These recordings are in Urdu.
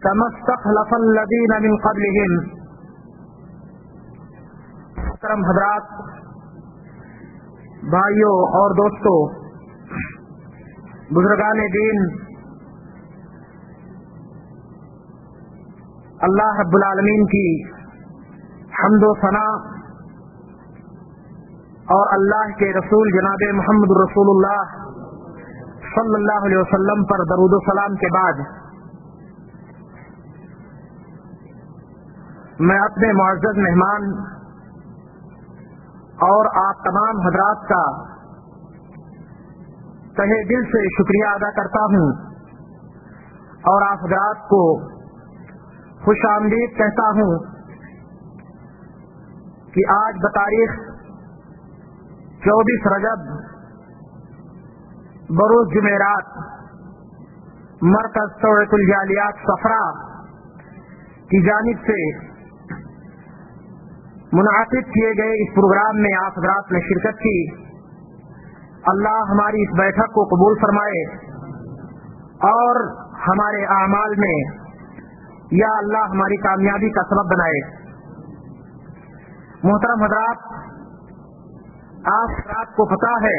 كما استخلف الذين من قبلهم. محترم حضرات، بھائیوں اور دوستوں، بزرگان دین، اللہ رب العالمین کی حمد و ثنا اور اللہ کے رسول جناب محمد رسول اللہ صلی اللہ علیہ وسلم پر درود و سلام کے بعد میں اپنے معزز مہمان اور آپ تمام حضرات کا تہہ دل سے شکریہ ادا کرتا ہوں اور آپ حضرات کو خوش آمدید کہتا ہوں کہ آج بتاریخ 24 رجب بروز جمعرات مرکز توعیۃ الجالیات صفرا کی جانب سے منعقد کیے گئے اس پروگرام میں آپ حضرات نے شرکت کی. اللہ ہماری اس بیٹھک کو قبول فرمائے اور ہمارے اعمال میں یا اللہ ہماری کامیابی کا سبب بنائے. محترم حضرات، آپ حضرات کو پتہ ہے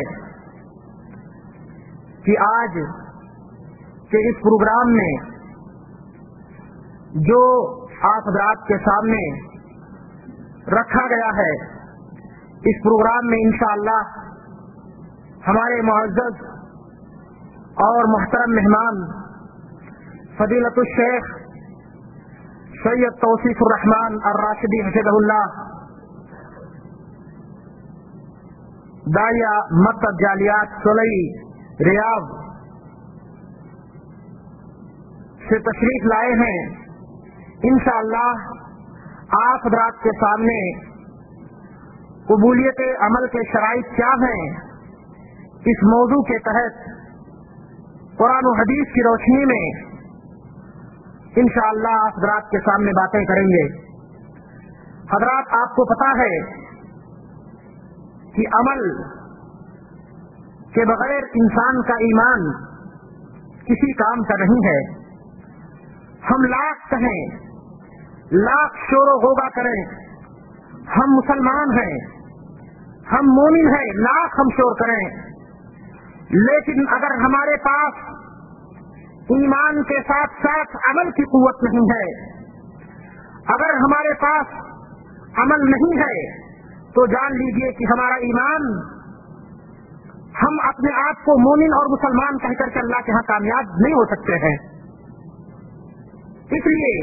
کہ آج کے اس پروگرام میں جو آپ حضرات کے سامنے رکھا گیا ہے، اس پروگرام میں انشاءاللہ ہمارے معزز اور محترم مہمان فضیلت الشیخ سید توصیف الرحمن الراشدی حفظہ اللہ، داعیہ مکتب جالیات سلئی ریاض سے تشریف لائے ہیں. انشاءاللہ آپ حضرات کے سامنے قبولیت عمل کے شرائط کیا ہیں، اس موضوع کے تحت قرآن و حدیث کی روشنی میں انشاءاللہ آپ حضرات کے سامنے باتیں کریں گے. حضرات، آپ کو پتہ ہے کہ عمل کے بغیر انسان کا ایمان کسی کام کا نہیں ہے. ہم لاکھ کہیں، لاکھ شور و غوغا کریں، ہم مسلمان ہیں، ہم مومن ہیں، لاکھ ہم شور کریں، لیکن اگر ہمارے پاس ایمان کے ساتھ ساتھ عمل کی قوت نہیں ہے، اگر ہمارے پاس عمل نہیں ہے، تو جان لیجئے کہ ہمارا ایمان، ہم اپنے آپ کو مومن اور مسلمان کہہ کر کے اللہ کے ہاں کامیاب نہیں ہو سکتے ہیں. اس لیے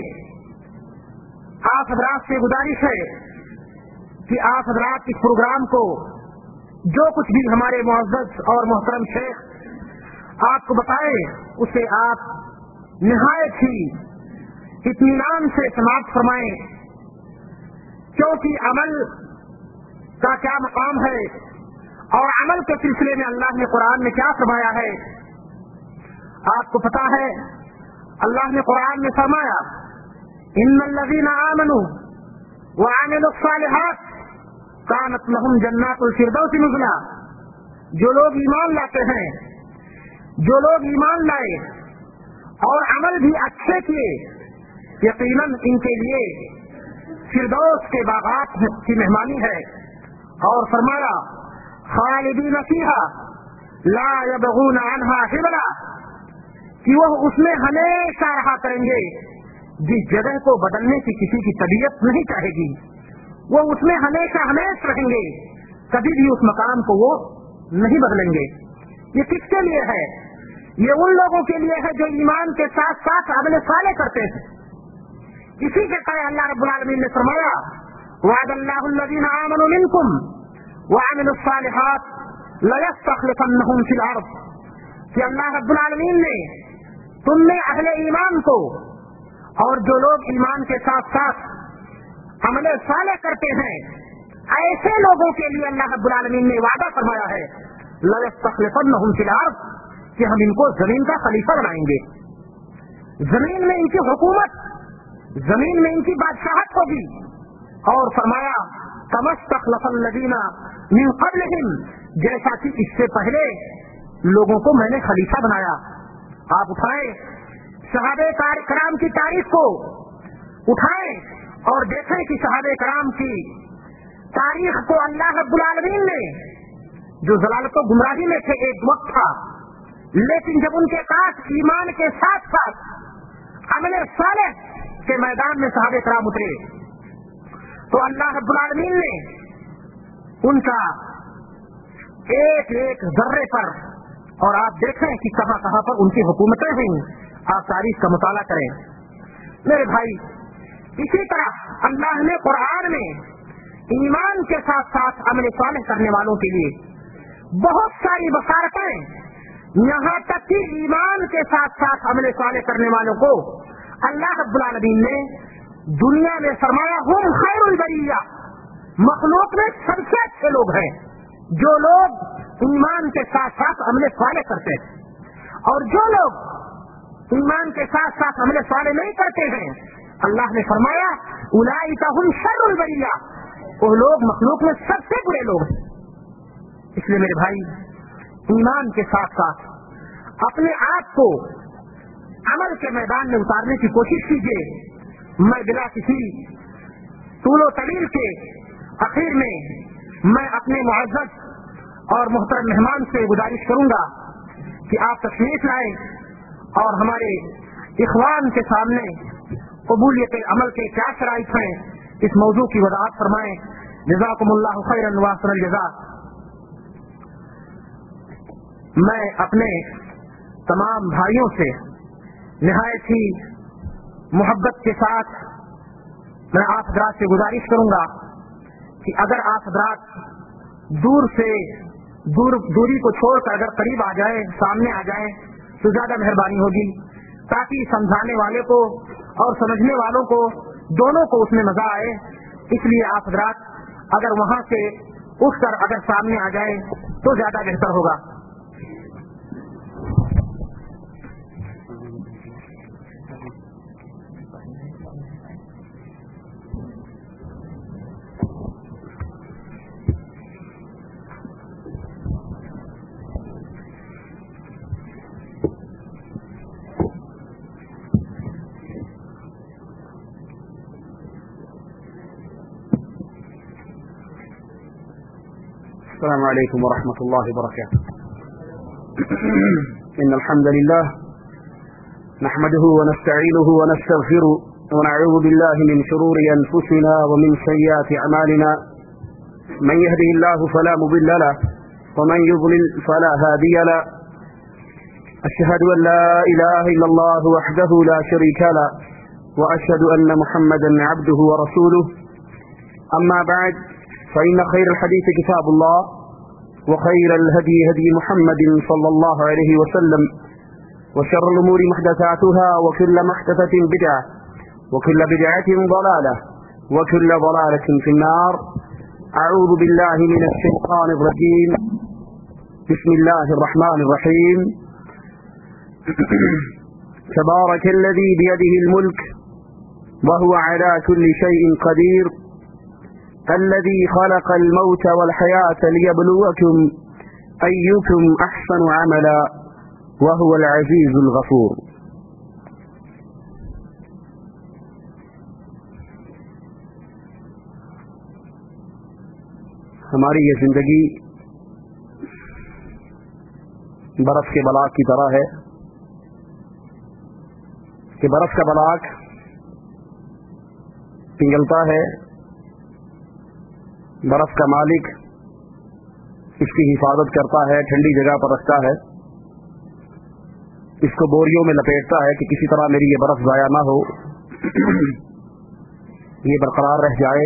آپ حضرات سے گزارش ہے کہ آپ حضرات اس پروگرام کو جو کچھ بھی ہمارے معزز اور محترم شیخ آپ کو بتائے اسے آپ نہایت ہی اطمینان سے سماعت فرمائیں، کیونکہ عمل کا کیا مقام ہے اور عمل کے سلسلے میں اللہ نے قرآن میں کیا فرمایا ہے. آپ کو پتا ہے اللہ نے قرآن میں فرمایا ان الذین آمنوا وعملوا الصالحات کانت لهم جنات الفردوس نزلا. جو لوگ ایمان لاتے ہیں، جو لوگ ایمان لائے اور عمل بھی اچھے کیے، یقیناً ان کے لیے فردوس کے باغات کی مہمانی ہے. اور فرمایا خالدین فیہا لا یبغون عنہا حولا، کہ وہ اس میں ہمیشہ رہا کریں گے، جس جگہ کو بدلنے کی کسی کی طبیعت نہیں چاہے گی، وہ اس میں ہمیشہ ہمیشہ رہیں گے، کبھی بھی اس مقام کو وہ نہیں بدلیں گے. یہ کس کے لیے ہے؟ یہ ان لوگوں کے لیے ہے جو ایمان کے ساتھ ساتھ عمل صالح کرتے ہیں. اسی کے طرح اللہ رب العالمین نے فرمایا وعد اللہ الذین آمنوا منکم وعملوا الصالحات لَيَسْتَخْلِفَنَّهُمْ فِي الْأَرْضِ، کہ اللہ رب العالمین نے تم میں اہل ایمان کو اور جو لوگ ایمان کے ساتھ ساتھ عمل صالح کرتے ہیں، ایسے لوگوں کے لیے اللہ رب العالمین نے وعدہ فرمایا ہے لَيَسْتَخْلِفَنَّهُمْ فِي الْأَرْضِ، کہ ہم ان کو زمین کا خلیفہ بنائیں گے، زمین میں ان کی حکومت، زمین میں ان کی بادشاہت ہوگی. اور فرمایا كَمَا اسْتَخْلَفَ الَّذِينَ مِنْ قَبْلِهِمْ، جیسا کہ اس سے پہلے لوگوں کو میں نے خلیفہ بنایا. آپ اٹھائیں صحابہ کرام کی تاریخ तारीख को उठाएं और देखें कि सहाबे कराम की तारीख को अल्लाह रब्बुल आलमीन ने, जो ज़लालत व गुमराही में थे एक वक्त था, लेकिन जब उनके पास ईमान के साथ साथ अमल सालेह के मैदान में सहाबे कराम उतरे तो अल्लाह रब्बुल आलमीन ने उनका एक एक जर्रे पर, और आप देखें कि कहां कहां पर उनकी हुकूमतें हैं, आप तारीख का मुताला करें मेरे भाई। इसी तरह अल्लाह ने कुरान में ईमान के साथ साथ अमल सालेह करने वालों के लिए बहुत सारी बशारतें, यहाँ तक कि ईमान के साथ साथ अमल सालेह करने वालों को अल्लाह रब्बुल आलमीन ने दुनिया में फरमाया हुम खैरुल बरिया, मखलूक में सबसे अच्छे लोग हैं जो लोग ईमान के साथ साथ अमल सालेह करते हैं। और जो लोग ईमान के साथ साथ अमल सालेह नहीं करते हैं, अल्लाह ने फरमाया उलाइका हुम शर्रुल बरिया, वो लोग मखलूक में सबसे बुरे लोग हैं। इसलिए मेरे भाई, ईमान के साथ साथ अपने आप को अमल के मैदान में उतारने की कोशिश कीजिए। मैं बिना किसी तूलो तलील के आखिर में मैं अपने मुअज़्ज़ज़ और मोहतरम मेहमान से गुजारिश करूंगा कि आप तशरीफ लाएं और हमारे इखवान के सामने कबूलियत अमल के क्या शराइत हैं इस मौजू की वजाहत फरमाएं। जज़ाकुमुल्लाहु खैरन व अहसनल जज़ा। मैं अपने तमाम भाइयों से निहायत ही मोहब्बत के साथ मैं आप हज़रात से गुजारिश करूंगा कि अगर आप हज़रात दूरी को छोड़कर अगर करीब आ जाए, सामने आ जाए तो ज्यादा मेहरबानी होगी, ताकि समझाने वाले को और समझने वालों को दोनों को उसमें मजा आए। इसलिए आप हज़रात अगर वहां से उठकर अगर सामने आ जाए तो ज्यादा बेहतर होगा। السلام عليكم ورحمة الله وبركاته. إن الحمد لله نحمده ونستعينه ونستغفره ونعوذ بالله من شرور أنفسنا ومن سيئات أعمالنا، من يهده الله فلا مضل له ومن يضلل فلا هادي له. أشهد أن لا إله إلا الله وحده لا شريك له وأشهد أن محمدا عبده ورسوله. أما بعد، فإن خير الحديث كتاب الله وخير الهدي هدي محمد صلى الله عليه وسلم وشر الأمور محدثاتها وكل محدثة بدعة وكل بدعة ضلالة وكل ضلالة في النار. أعوذ بالله من الشيطان الرجيم. بسم الله الرحمن الرحيم. تبارك الذي بيده الملك وهو على كل شيء قدير، الذي خلق الموت والحياة ليبلوكم أيكم أحسن عملا وهو العزيز الغفور. ہماری یہ زندگی برف کے بلاک کی طرح ہے کہ برف کا بلاک پگھلتا ہے، برف کا مالک اس کی حفاظت کرتا ہے، ٹھنڈی جگہ پر رکھتا ہے، اس کو بوریوں میں لپیٹتا ہے کہ کسی طرح میری یہ برف ضائع نہ ہو، یہ برقرار رہ جائے.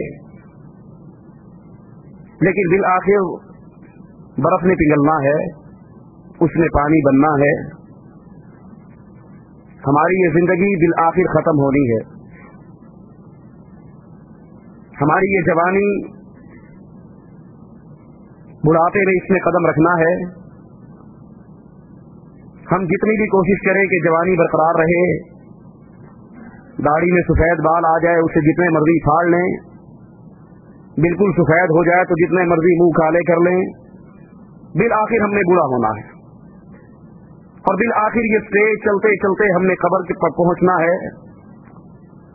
لیکن بالآخر برف نے پگھلنا ہے، اس میں پانی بننا ہے. ہماری یہ زندگی بالآخر ختم ہونی ہے. ہماری یہ جوانی بڑھاپے میں اس میں قدم رکھنا ہے. ہم جتنی بھی کوشش کریں کہ جوانی برقرار رہے، داڑھی میں سفید بال آ جائے اسے جتنے مرضی پھاڑ لیں، بالکل سفید ہو جائے تو جتنے مرضی منہ کالے کر لیں، بالآخر ہم نے بوڑھا ہونا ہے. اور بالآخر یہ اسٹیج چلتے چلتے ہم نے قبر پر پہنچنا ہے.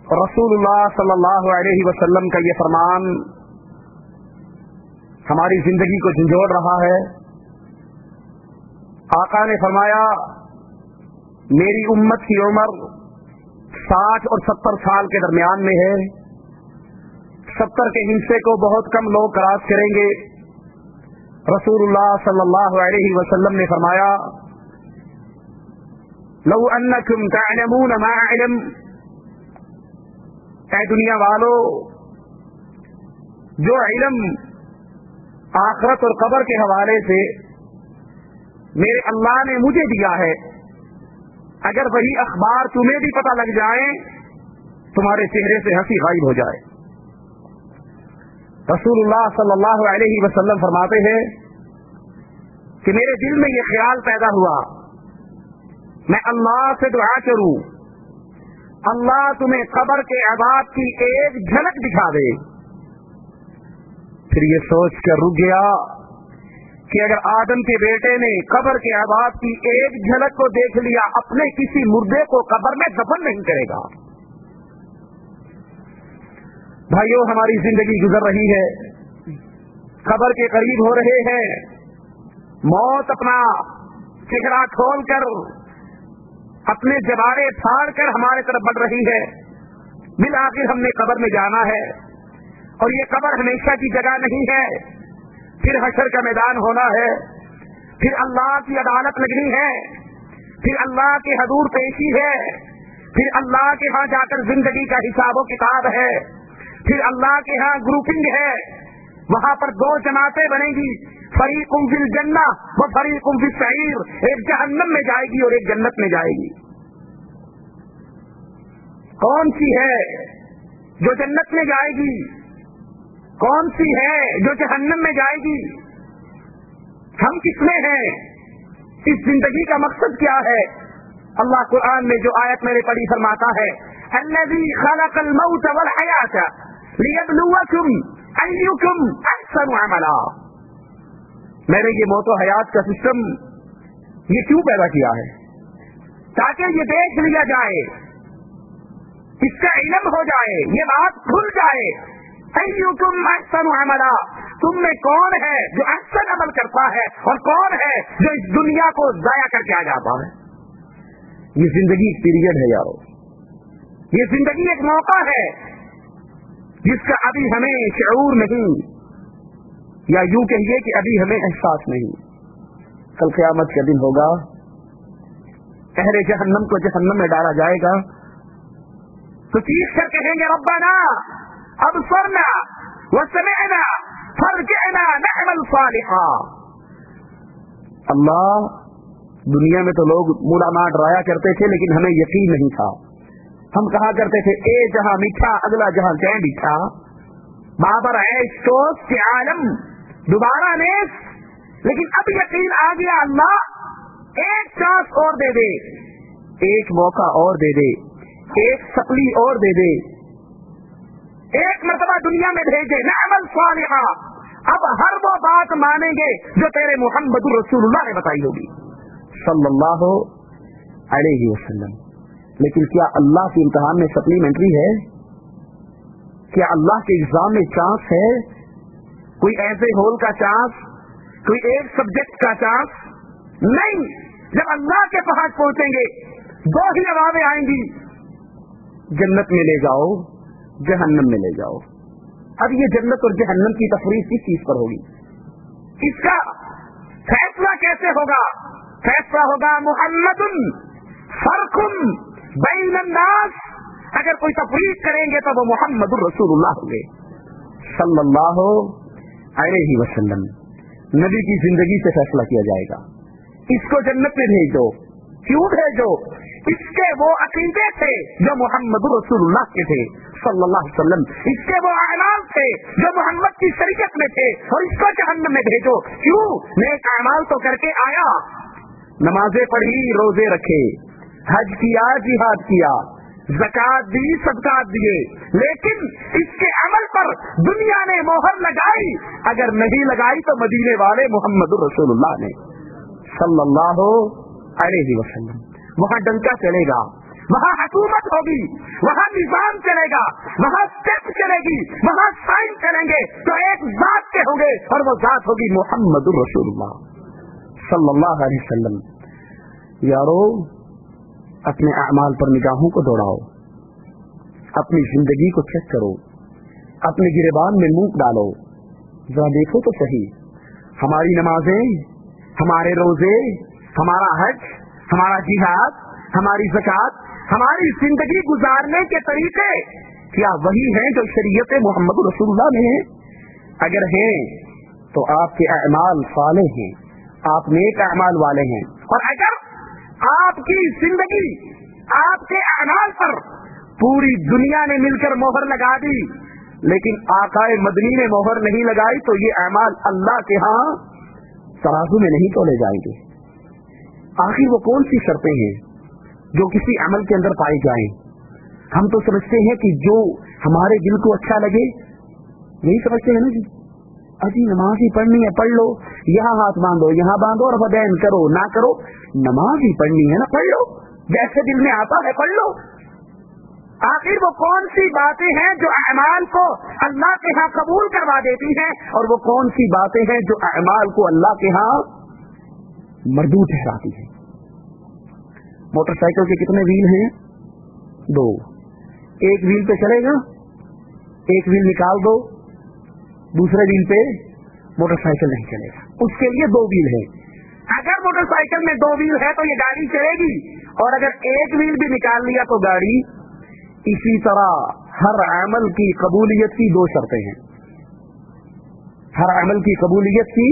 رسول اللہ صلی اللہ علیہ وسلم کا یہ فرمان ہماری زندگی کو جھنجھوڑ رہا ہے. آقا نے فرمایا میری امت کی عمر 60 اور 70 سال کے درمیان میں ہے. 70 کے حصے کو بہت کم لوگ کراس کریں گے. رسول اللہ صلی اللہ علیہ وسلم نے فرمایا لو انکم تعلمون ما علم، اے دنیا والو جو علم آخرت اور قبر کے حوالے سے میرے اللہ نے مجھے دیا ہے، اگر وہی اخبار تمہیں بھی پتہ لگ جائیں تمہارے چہرے سے ہنسی غائب ہو جائے. رسول اللہ صلی اللہ علیہ وسلم فرماتے ہیں کہ میرے دل میں یہ خیال پیدا ہوا میں اللہ سے دعا کروں اللہ تمہیں قبر کے عذاب کی ایک جھلک دکھا دے. پھر یہ سوچ کر رک گیا کہ اگر آدم کے بیٹے نے قبر کے عذاب کی ایک جھلک کو دیکھ لیا اپنے کسی مردے کو قبر میں دفن نہیں کرے گا. بھائیو ہماری زندگی گزر رہی ہے، قبر کے قریب ہو رہے ہیں، موت اپنا چہرہ کھول کر اپنے جوارے پھاڑ کر ہمارے طرف بڑھ رہی ہے. بالآخر ہم نے قبر میں جانا ہے اور یہ قبر ہمیشہ کی جگہ نہیں ہے. پھر حشر کا میدان ہونا ہے، پھر اللہ کی عدالت لگنی ہے، پھر اللہ کے حضور پیشی ہے، پھر اللہ کے ہاں جا کر زندگی کا حساب و کتاب ہے، پھر اللہ کے ہاں گروپنگ ہے. وہاں پر 2 جماعتیں بنیں گی، فریقٌ فی الجنہ و فریقٌ فی السعیر. ایک جہنم میں جائے گی اور ایک جنت میں جائے گی. کون سی ہے جو جنت میں جائے گی؟ کون سی ہے جو جہنم میں جائے گی؟ ہم کس میں ہیں؟ اس زندگی کا مقصد کیا ہے؟ اللہ قرآن میں جو آیت میں نے پڑھی فرماتا ہے الذی خلق الموت والحیاۃ لیبلوکم ایکم احسن عملا. میں نے یہ موت و حیات کا سسٹم یہ کیوں پیدا کیا ہے؟ تاکہ یہ دیکھ لیا جائے، اس کا علم ہو جائے، یہ بات کھل جائے ایکم احسن عملا، تم میں کون ہے جو احسن عمل کرتا ہے اور کون ہے جو اس دنیا کو ضائع کر کے آ جاتا ہے. یہ زندگی ایک پیریڈ ہے یارو، یہ زندگی ایک موقع ہے جس کا ابھی ہمیں شعور نہیں، یا یوں کہیے کہ ابھی ہمیں احساس نہیں. کل قیامت کا دن ہوگا، اہل جہنم کو جہنم میں ڈالا جائے گا تو چیخ کر کہیں گے ربنا ابصرنا وسمعنا فارجعنا نعمل صالحا. اللہ دنیا میں تو لوگ مولا ماں ڈرایا کرتے تھے لیکن ہمیں یقین نہیں تھا. ہم کہا کرتے تھے اے جہاں میٹھا اگلا جہاں جائیں میٹھا، بابر عیش توست کے عالم دوبارہ نیس. لیکن اب یقین آ گیا اللہ ایک چانس اور دے دے، ایک موقع اور دے دے، ایک سپلی اور دے دے، ایک مرتبہ دنیا میں بھیجے نعمل صالحا. اب ہر وہ بات مانیں گے جو تیرے محمد رسول اللہ نے بتائی ہوگی صلی اللہ علیہ وسلم. لیکن کیا اللہ کے امتحان میں سپلیمنٹری ہے؟ کیا اللہ کے ایگزام میں چانس ہے؟ کوئی ایسے ہول کا چانس، کوئی ایک سبجیکٹ کا چانس نہیں. جب اللہ کے پاس پہنچیں گے 2 ہی آوازیں آئیں گی، جنت میں لے جاؤ، جہنم میں لے جاؤ. اب یہ جنت اور جہنم کی تفریق کس چیز پر ہوگی؟ اس کا فیصلہ کیسے ہوگا؟ فیصلہ ہوگا محمد فرق بین الناس. اگر کوئی تفریق کریں گے تو وہ محمد الرسول اللہ ہوں گے صلی اللہ علیہ وسلم. نبی کی زندگی سے فیصلہ کیا جائے گا. اس کو جنت میں بھیجو. کیوں بھیجو؟ اس کے وہ عقیدے تھے جو محمد رسول اللہ کے تھے صلی اللہ علیہ وسلم، اس کے وہ اعمال تھے جو محمد کی شریعت میں تھے، اور اس کو جہنم میں بھیجو. کیوں؟ نیک اعمال تو کر کے آیا، نمازیں پڑھی، روزے رکھے، حج کیا، جہاد کیا، زکات دی، صدقات دیے، لیکن اس کے عمل پر دنیا نے مہر لگائی. اگر نہیں لگائی تو مدینے والے محمد رسول اللہ نے صلی اللہ علیہ وسلم. وہاں ڈنکا چلے گا، وہاں حکومت ہوگی، وہاں نظام چلے گا، وہاں اسٹیپ چلے گی، وہاں سائن چلیں گے تو ایک ذات کے ہوں گے اور وہ ذات ہوگی محمد رسول اللہ صلی اللہ علیہ وسلم۔ یارو اپنے اعمال پر نگاہوں کو دوڑاؤ، اپنی زندگی کو چیک کرو، اپنے گریبان میں منہ ڈالو، ذرا دیکھو تو صحیح، ہماری نمازیں، ہمارے روزے، ہمارا حج، ہمارا جہاد، ہماری زکوٰۃ، ہماری زندگی گزارنے کے طریقے کیا وہی ہیں جو شریعت محمد رسول اللہ میں ہیں؟ اگر ہیں تو آپ کے اعمال صالح ہیں، آپ نیک اعمال والے ہیں، اور اگر آپ کی زندگی آپ کے اعمال پر پوری دنیا نے مل کر مہر لگا دی لیکن آقا مدنی نے مہر نہیں لگائی تو یہ اعمال اللہ کے ہاں ترازو میں نہیں تولے جائیں گے۔ آخر وہ کون سی شرطیں ہیں جو کسی عمل کے اندر پائی جائیں؟ ہم تو سمجھتے ہیں کہ جو ہمارے دل کو اچھا لگے، یہی سمجھتے ہیں نا جی، اجی نماز ہی پڑھنی ہے پڑھ لو، یہاں ہاتھ باندھو یہاں باندھو اور بدین کرو نہ کرو، نماز ہی پڑھنی ہے نا پڑھ لو، جیسے دل میں آتا ہے پڑھ لو۔ آخر وہ کون سی باتیں ہیں جو اعمال کو اللہ کے ہاں قبول کروا دیتی ہیں، اور وہ کون سی باتیں ہیں جو اعمال کو اللہ کے ہاں مردود ٹھہراتی ہیں؟ موٹر سائیکل کے کتنے ویل ہیں؟ 2۔ ایک ویل پہ چلے گا، ایک ویل نکال دو، دوسرے ویل پہ موٹر سائیکل نہیں چلے گا، اس کے لیے 2 ویل ہیں۔ اگر موٹر سائیکل میں 2 ویل ہے تو یہ گاڑی چلے گی، اور اگر ایک ویل بھی نکال لیا تو گاڑی۔ اسی طرح ہر عمل کی قبولیت کی 2 شرطیں ہیں، ہر عمل کی قبولیت کی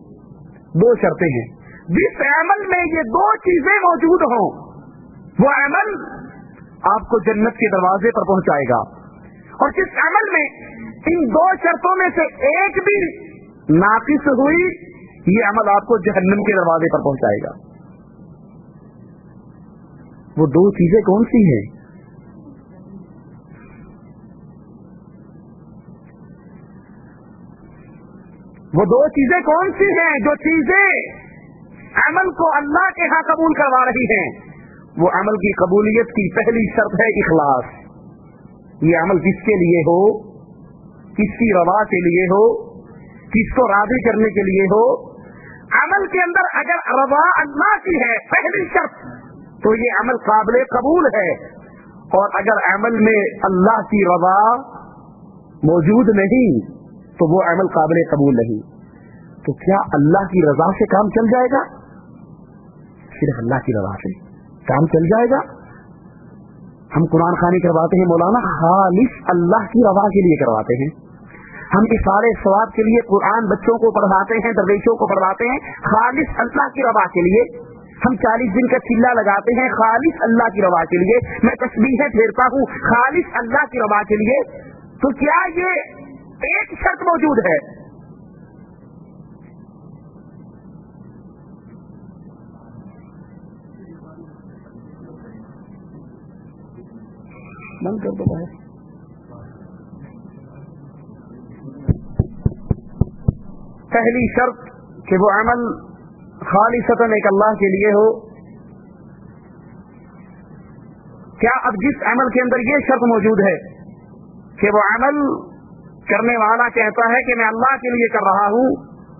2 شرطیں ہیں۔ جس عمل میں یہ 2 چیزیں موجود ہوں وہ عمل آپ کو جنت کے دروازے پر پہنچائے گا، اور جس عمل میں ان 2 شرطوں میں سے ایک بھی ناقص ہوئی یہ عمل آپ کو جہنم کے دروازے پر پہنچائے گا۔ وہ 2 چیزیں کون سی ہیں؟ وہ 2 چیزیں کون سی ہیں جو چیزیں عمل کو اللہ کے ہاں قبول کروا رہی ہیں؟ وہ عمل کی قبولیت کی پہلی شرط ہے اخلاص۔ یہ عمل کس کے لیے ہو، کس کی رضا کے لیے ہو، کس کو راضی کرنے کے لیے ہو۔ عمل کے اندر اگر رضا اللہ کی ہے پہلی شرط تو یہ عمل قابل قبول ہے، اور اگر عمل میں اللہ کی رضا موجود نہیں تو وہ عمل قابل قبول نہیں۔ تو کیا اللہ کی رضا سے کام چل جائے گا؟ صرف اللہ کی رضا سے کام چل جائے گا؟ ہم قرآن خوانی کرواتے ہیں مولانا، خالص اللہ کی رضا کے لیے کرواتے ہیں۔ ہم اثار ثواب کے لیے قرآن بچوں کو پڑھواتے ہیں، درویشوں کو پڑھواتے ہیں، خالص اللہ کی رضا کے لیے۔ ہم 40 دن کا چلہ لگاتے ہیں خالص اللہ کی رضا کے لیے۔ میں تسبیحیں پھیرتا ہوں خالص اللہ کی رضا کے لیے۔ تو کیا یہ ایک شرط موجود ہے؟ بند کر دو بھائی۔ پہلی شرط کہ وہ عمل خالصتاً ایک اللہ کے لیے ہو۔ کیا اب جس عمل کے اندر یہ شرط موجود ہے کہ وہ عمل کرنے والا کہتا ہے کہ میں اللہ کے لیے کر رہا ہوں،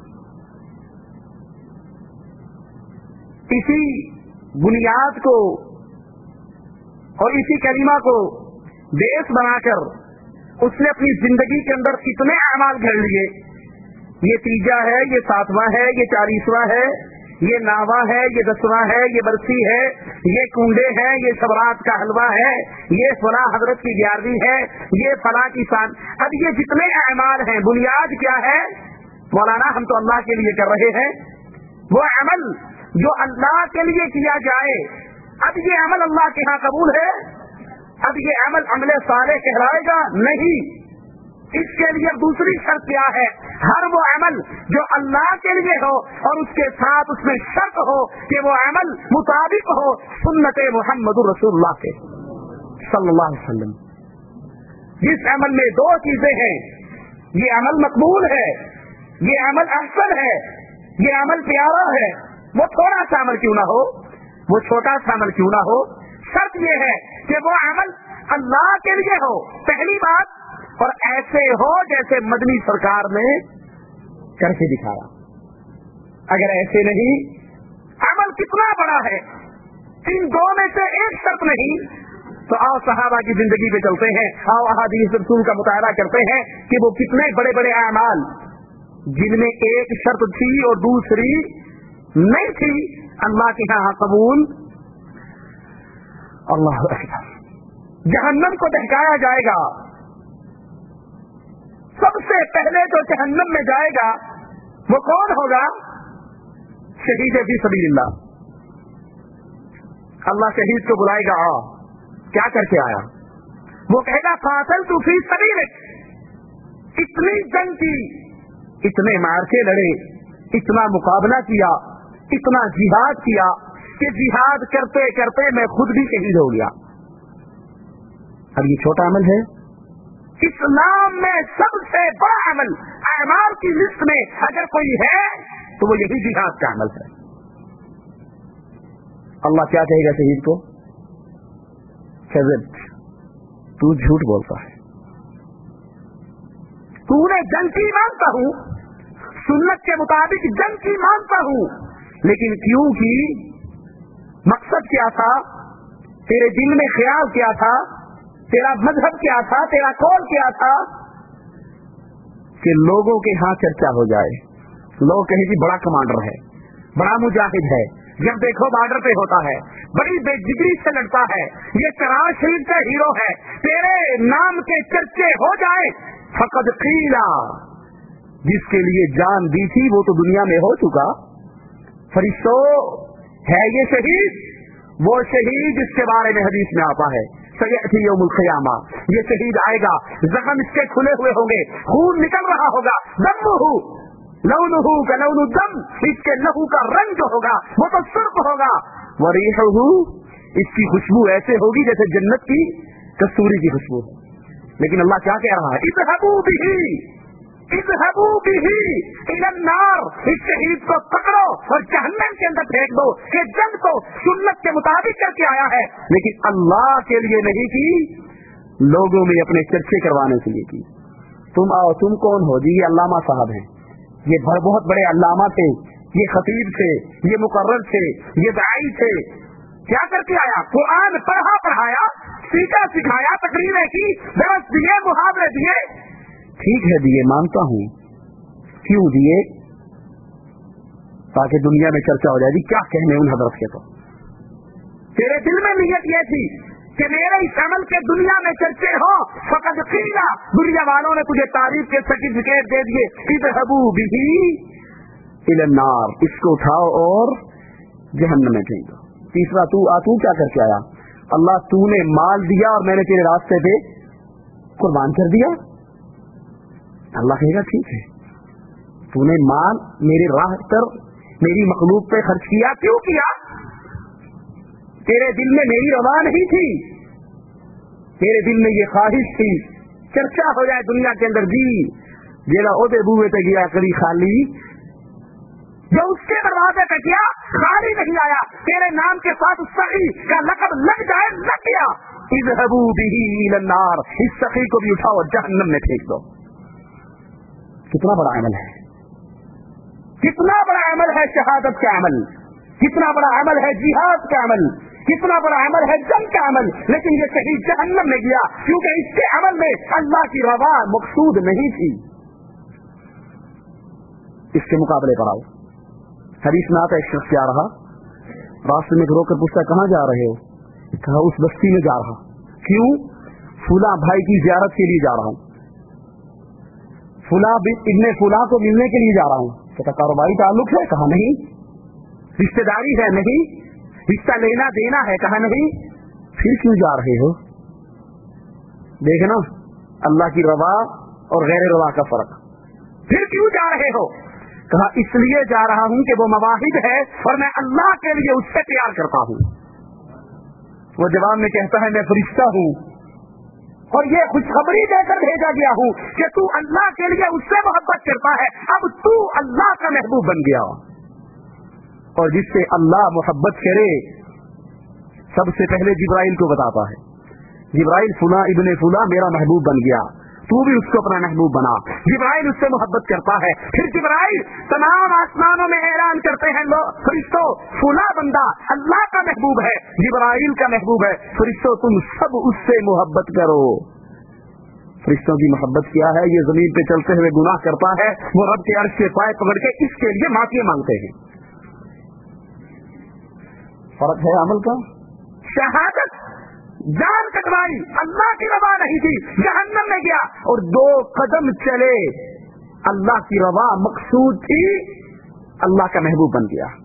اسی بنیاد کو اور اسی کلمہ کو بیس بنا کر اس نے اپنی زندگی کے اندر کتنے اعمال گھڑ لیے، یہ 3 ہے، یہ 7واں ہے، یہ 40واں ہے، یہ 9واں ہے، یہ 10واں ہے، یہ برسی ہے، یہ کنڈے ہے، یہ شبرات کا حلوہ ہے، یہ فلاں حضرت کی 11ویں ہے، یہ فلاں کی شان۔ اب یہ جتنے اعمال ہیں بنیاد کیا ہے؟ مولانا ہم تو اللہ کے لیے کر رہے ہیں۔ وہ عمل جو اللہ کے لیے کیا جائے، اب یہ عمل اللہ کے ہاں قبول ہے؟ اب یہ عمل عمل صالح کہلائے گا؟ نہیں۔ اس کے لیے دوسری شرط کیا ہے؟ ہر وہ عمل جو اللہ کے لیے ہو اور اس کے ساتھ اس میں شرط ہو کہ وہ عمل مطابق ہو سنت محمد رسول اللہ کے صلی اللہ علیہ وسلم۔ جس عمل میں 2 چیزیں ہیں، یہ عمل مقبول ہے، یہ عمل احسن ہے، یہ عمل پیارا ہے، وہ تھوڑا سا عمل کیوں نہ ہو، وہ چھوٹا سا عمل کیوں نہ ہو، شرط یہ ہے کہ وہ عمل اللہ کے لیے ہو، پہلی بات، اور ایسے ہو جیسے مدنی سرکار نے کر کے دکھایا۔ اگر ایسے نہیں، عمل کتنا بڑا ہے، ان دو میں سے ایک شرط نہیں، تو آؤ صحابہ کی زندگی پہ چلتے ہیں، آؤ احادیث رسول کا مطالعہ کرتے ہیں کہ وہ کتنے بڑے بڑے اعمال جن میں ایک شرط تھی اور دوسری نہیں تھی، اللہ کے ہاں قبول۔ اللہ اکبر۔ جہنم کو دہکایا جائے گا، سب سے پہلے جو جہنم میں جائے گا وہ کون ہوگا؟ شہید فی سبیل اللہ۔ اللہ شہید کو بلائے گا، آؤ، کیا کر کے آیا؟ وہ کہے گا قاتلت فی سبیلک، اتنی جنگ کی، اتنے معرکے لڑے، اتنا مقابلہ کیا، اتنا جہاد کیا کہ جہاد کرتے کرتے میں خود بھی شہید ہو گیا۔ اب یہ چھوٹا عمل ہے؟ اسلام میں سب سے بڑا عمل اعمال کی لسٹ میں اگر کوئی ہے تو وہ یہی جہاد کا عمل ہے۔ اللہ کیا کہے گا شہید کو؟ کذبت، تو جھوٹ بولتا ہے، تو نے جنگ کی مانتا ہوں، سنت کے مطابق جنگ کی مانتا ہوں، لیکن کیوں کی؟ مقصد کیا تھا؟ تیرے دل میں خیال کیا تھا؟ تیرا مذہب کیا تھا؟ تیرا قول کیا تھا؟ کہ لوگوں کے ہاں چرچا ہو جائے، لوگ کہیں کہ بڑا کمانڈر ہے، بڑا مجاہد ہے، جب دیکھو بارڈر پہ ہوتا ہے، بڑی بے جگری سے لڑتا ہے، یہ چراغ شریف کا ہیرو ہے، تیرے نام کے چرچے ہو جائے۔ فقد قیلا، جس کے لیے جان دی تھی وہ تو دنیا میں ہو چکا۔ فرشتوں، ہے یہ شہید؟ وہ شہید جس کے بارے میں حدیث میں آتا ہے سیأتی یوم القیامہ، یہ شہید آئے گا، زخم اس کے کھلے ہوئے ہوں گے، خون نکل رہا ہوگا، دمہ لونہ کا لون الدم، اس کے لہو کا رنگ جو ہوگا وہ تو سرخ ہوگا، وریحہ، اس کی خوشبو ایسے ہوگی جیسے جنت کی کستوری کی خوشبو ہے۔ لیکن اللہ کیا کہہ رہا ہے؟ اذهبوا به اذهبوا به الى النار، اس شہید کو پکڑو اور جہنم کے اندر پھینک دو۔ یہ جنگ تو سنت کے مطابق کر کے آیا ہے، لیکن اللہ کے لیے نہیں کی، لوگوں میں اپنے چرچے کروانے کے لیے کی۔ تم آؤ، تم کون ہو جی؟ یہ علامہ صاحب ہیں، یہ بہت بڑے علامہ تھے، یہ خطیب تھے، یہ مقرر تھے، یہ داعی تھے، کیا کر کے آیا؟ قرآن پڑھا، پڑھایا، سیکھا، سکھایا، تقریریں کی، درس دیے، محاورے دیے۔ ٹھیک ہے دیے، مانتا ہوں، کیوں دیے؟ تاکہ دنیا میں چرچا ہو جائے گی، کیا کہنے ان حضرت کے؟ تو تیرے دل میں نیت یہ تھی کہ میرے اس عمل کے دنیا میں چرچے ہوں، فقد قیلا، دنیا والوں نے تجھے تعریف کے سرٹیفکیٹ دے دیے، اذهبوا به الى النار، اس کو اٹھاؤ اور جہنم میں پھینک دو۔ تیسرا، تو کیا کر کے آیا؟ اللہ، تو نے مال دیا اور میں نے تیرے راستے پہ قربان کر دیا۔ اللہ کہے گا ٹھیک ہے، تو نے مال میری راہ پر، میری مخلوق پہ خرچ کیا، کیوں کیا؟ تیرے دل میں میری روا نہیں تھی، تیرے دل میں یہ خواہش تھی چرچا ہو جائے دنیا کے اندر، جی جیلا عہدے بوئے تے گیا کری خالی، جو اس کے دروازے پہ کیا خالی نہیں آیا، تیرے نام کے ساتھ سخی کا لقب لگ جائے، لگ گیا۔ اذهبوا به الى النار، اس سخی کو بھی اٹھاؤ اور جہنم میں پھینک دو۔ کتنا بڑا عمل ہے، کتنا بڑا عمل ہے شہادت کا عمل، کتنا بڑا عمل ہے جہاد کا عمل، کتنا بڑا عمل ہے جنگ کا عمل، لیکن یہ شہید جہنم میں گیا کیونکہ اس کے عمل میں اللہ کی رضا مقصود نہیں تھی۔ اس کے مقابلے پر آؤ، حدیث میں آتا ہے، ایک شخص جا رہا، راستے میں روک کر پوچھتا کہاں جا رہے ہو؟ کہا اس بستی میں جا رہا۔ کیوں؟ فلاں بھائی کی زیارت کے لیے جا رہا ہوں، فلاں ابن فلاں کو ملنے کے لیے جا رہا ہوں۔ کہتا کاروباری تعلق ہے؟ کہا نہیں۔ رشتہ داری ہے؟ نہیں۔ حصہ لینا دینا ہے؟ کہا نہیں۔ پھر کیوں جا رہے ہو؟ دیکھنا اللہ کی رضا اور غیر رضا کا فرق۔ پھر کیوں جا رہے ہو؟ کہا اس لیے جا رہا ہوں کہ وہ مواہب ہے اور میں اللہ کے لیے اس سے پیار کرتا ہوں۔ وہ جواب میں کہتا ہے میں فرشتہ ہوں اور یہ خوشخبری دے کر بھیجا گیا ہوں کہ تو اللہ کے لیے اس سے محبت کرتا ہے، اب تو اللہ کا محبوب بن گیا، اور جس سے اللہ محبت کرے سب سے پہلے جبرائیل کو بتاتا ہے، جبرائیل فلاں ابن فلاں میرا محبوب بن گیا، تو بھی اس کو اپنا محبوب بنا۔ جبرائیل اس سے محبت کرتا ہے، پھر جبرائیل تمام آسمانوں میں اعلان کرتے ہیں، لوگ فرشتوں فلاں بندہ اللہ کا محبوب ہے، جبرائیل کا محبوب ہے، فرشتوں تم سب اس سے محبت کرو۔ فرشتوں کی محبت کیا ہے؟ یہ زمین پہ چلتے ہوئے گناہ کرتا ہے، وہ رب کے عرش کے پائے پکڑ کے اس کے لیے معافی مانگتے ہیں۔ فرق ہے عمل کا۔ شہادت جان کٹوائی، اللہ کی رضا نہیں تھی، جہنم میں گیا، اور 2 قدم چلے، اللہ کی رضا مقصود تھی، اللہ کا محبوب بن گیا۔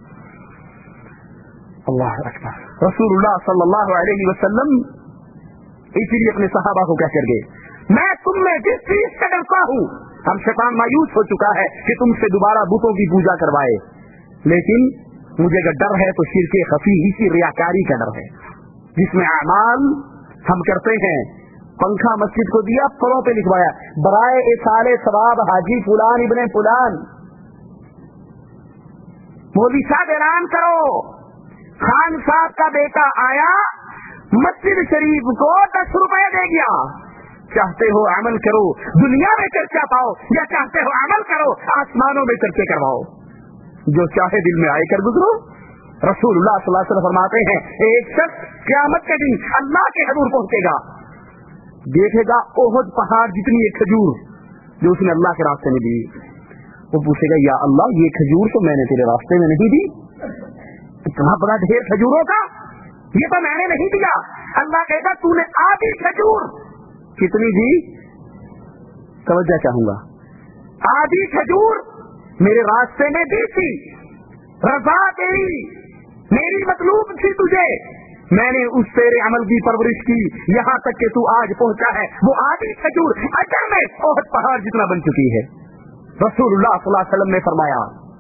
اللہ اکبر۔ رسول اللہ صلی اللہ علیہ وسلم اسی لیے اپنے صحابہ کو کہہ کر گئے، میں تم میں جس چیز سے ڈرتا ہوں، ہم شیطان مایوس ہو چکا ہے کہ تم سے دوبارہ بتوں کی پوجا کروائے، لیکن مجھے اگر ڈر ہے تو شرک خفی، اسی ریاکاری کا ڈر ہے، جس میں اعمال ہم کرتے ہیں۔ پنکھا مسجد کو دیا، پروں پہ لکھوایا برائے اصال ثواب حاجی فلان ابن فلان، مولوی صاحب اعلان کرو، خان صاحب کا بیٹا آیا مسجد شریف کو 10 روپے دے گیا۔ چاہتے ہو عمل کرو دنیا میں چرچا پاؤ، یا چاہتے ہو عمل کرو آسمانوں میں چرچے کرواؤ، جو چاہے دل میں آئے کر گزرو۔ رسول اللہ صلی اللہ علیہ وسلم فرماتے ہیں، ایک شخص قیامت کے دن اللہ کے حضور پہنچے گا، دیکھے گا احد پہاڑ جتنی ایک کھجور جو اس نے اللہ کے راستے میں دی، وہ پوچھے گا یا اللہ یہ کھجور تو میں نے تیرے راستے میں نہیں دی، اتنا بڑا ڈھیر کھجوروں کا، یہ تو میں نے نہیں دیا۔ اللہ کہے گا تو نے آدھی کھجور، کتنی دی؟ توجہ چاہوں گا، آدھی کھجور میرے راستے میں دی تھی، رضا تیری میری مطلوب تھی تجھے، میں نے اس تیرے عمل کی پرورش کی یہاں تک کہ تو آج پہنچا ہے، وہ آدھی کھجور اجر میں احد پہاڑ جتنا بن چکی ہے۔ رسول اللہ صلی اللہ علیہ وسلم نے فرمایا،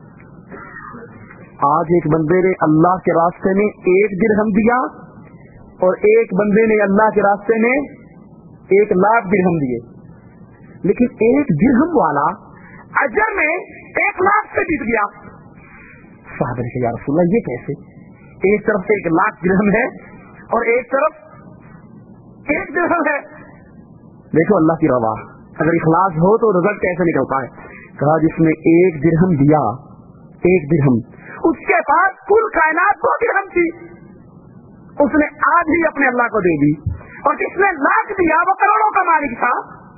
آج ایک بندے نے اللہ کے راستے میں 1 درہم دیا، اور ایک بندے نے اللہ کے راستے میں 1,00,000 درہم دیے، لیکن 1 درہم والا اجر میں 1,00,000 سے جیت گیا۔ صاحب نے کہا یا رسول اللہ یہ کیسے؟ ایک طرف سے 1,00,000 درہم ہے اور ایک طرف 1 درہم ہے۔ دیکھو اللہ کی رضا، اگر اخلاص ہو تو رزلٹ کیسے نکلتا ہے؟ کہا جس نے 1 درہم دیا، 1 درہم، اس کے پاس کل کائنات 2 درہم تھی، اس نے آدھی اپنے اللہ کو دے دی، اور جس نے 1,00,000 دیا وہ کروڑوں کا مالک تھا۔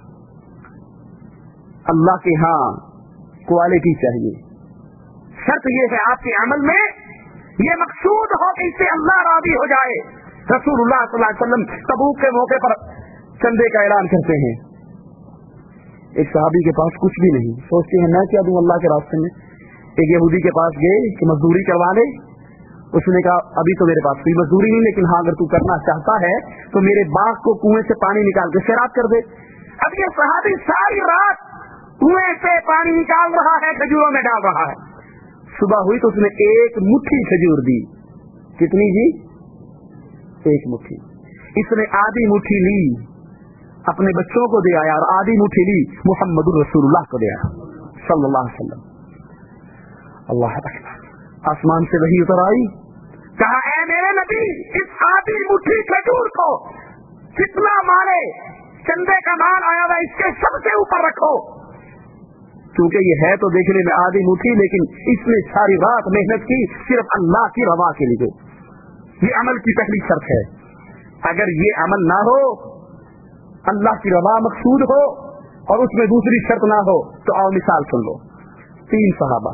اللہ کے ہاں کوالٹی چاہیے، شرط یہ ہے آپ کے عمل میں یہ مقصود ہو کہ اس سے اللہ راضی ہو جائے۔ رسول اللہ صلی اللہ علیہ وسلم تبوک کے موقع پر چندے کا اعلان کرتے ہیں، ایک صحابی کے پاس کچھ بھی نہیں، سوچتے ہیں میں کیا دوں اللہ کے راستے میں۔ ایک یہودی کے پاس گئے کہ مزدوری کروا لے، اس نے کہا ابھی تو میرے پاس کوئی مزدوری نہیں، لیکن ہاں اگر تو کرنا چاہتا ہے تو میرے باغ کو کنویں سے پانی نکال کے سیراب کر دے۔ اب یہ صحابی ساری رات کنویں سے پانی نکال رہا ہے، کھجوروں میں ڈال رہا ہے، صبح ہوئی تو اس نے 1 مٹھی کھجور دی۔ کتنی جی؟ 1 مٹھی۔ اس نے آدھی مٹھی لی اپنے بچوں کو دے آیا، اور آدھی مٹھی لی محمد رسول اللہ کو دے آیا صلی اللہ علیہ وسلم۔ اللہ اکبر۔ آسمان سے وحی اتر آئی، کہا اے میرے نبی اس آدھی مٹھی کھجور کو جتنا مالے چندے کا مال آیا ہوا اس کے سب سے اوپر رکھو، کیونکہ یہ ہے تو دیکھنے میں آدھی مٹھی، لیکن اس نے ساری رات محنت کی صرف اللہ کی رضا کے لیے۔ یہ عمل کی پہلی شرط ہے، اگر یہ عمل نہ ہو، اللہ کی رضا مقصود ہو اور اس میں دوسری شرط نہ ہو، تو آؤ مثال سن لو۔ 3 صحابہ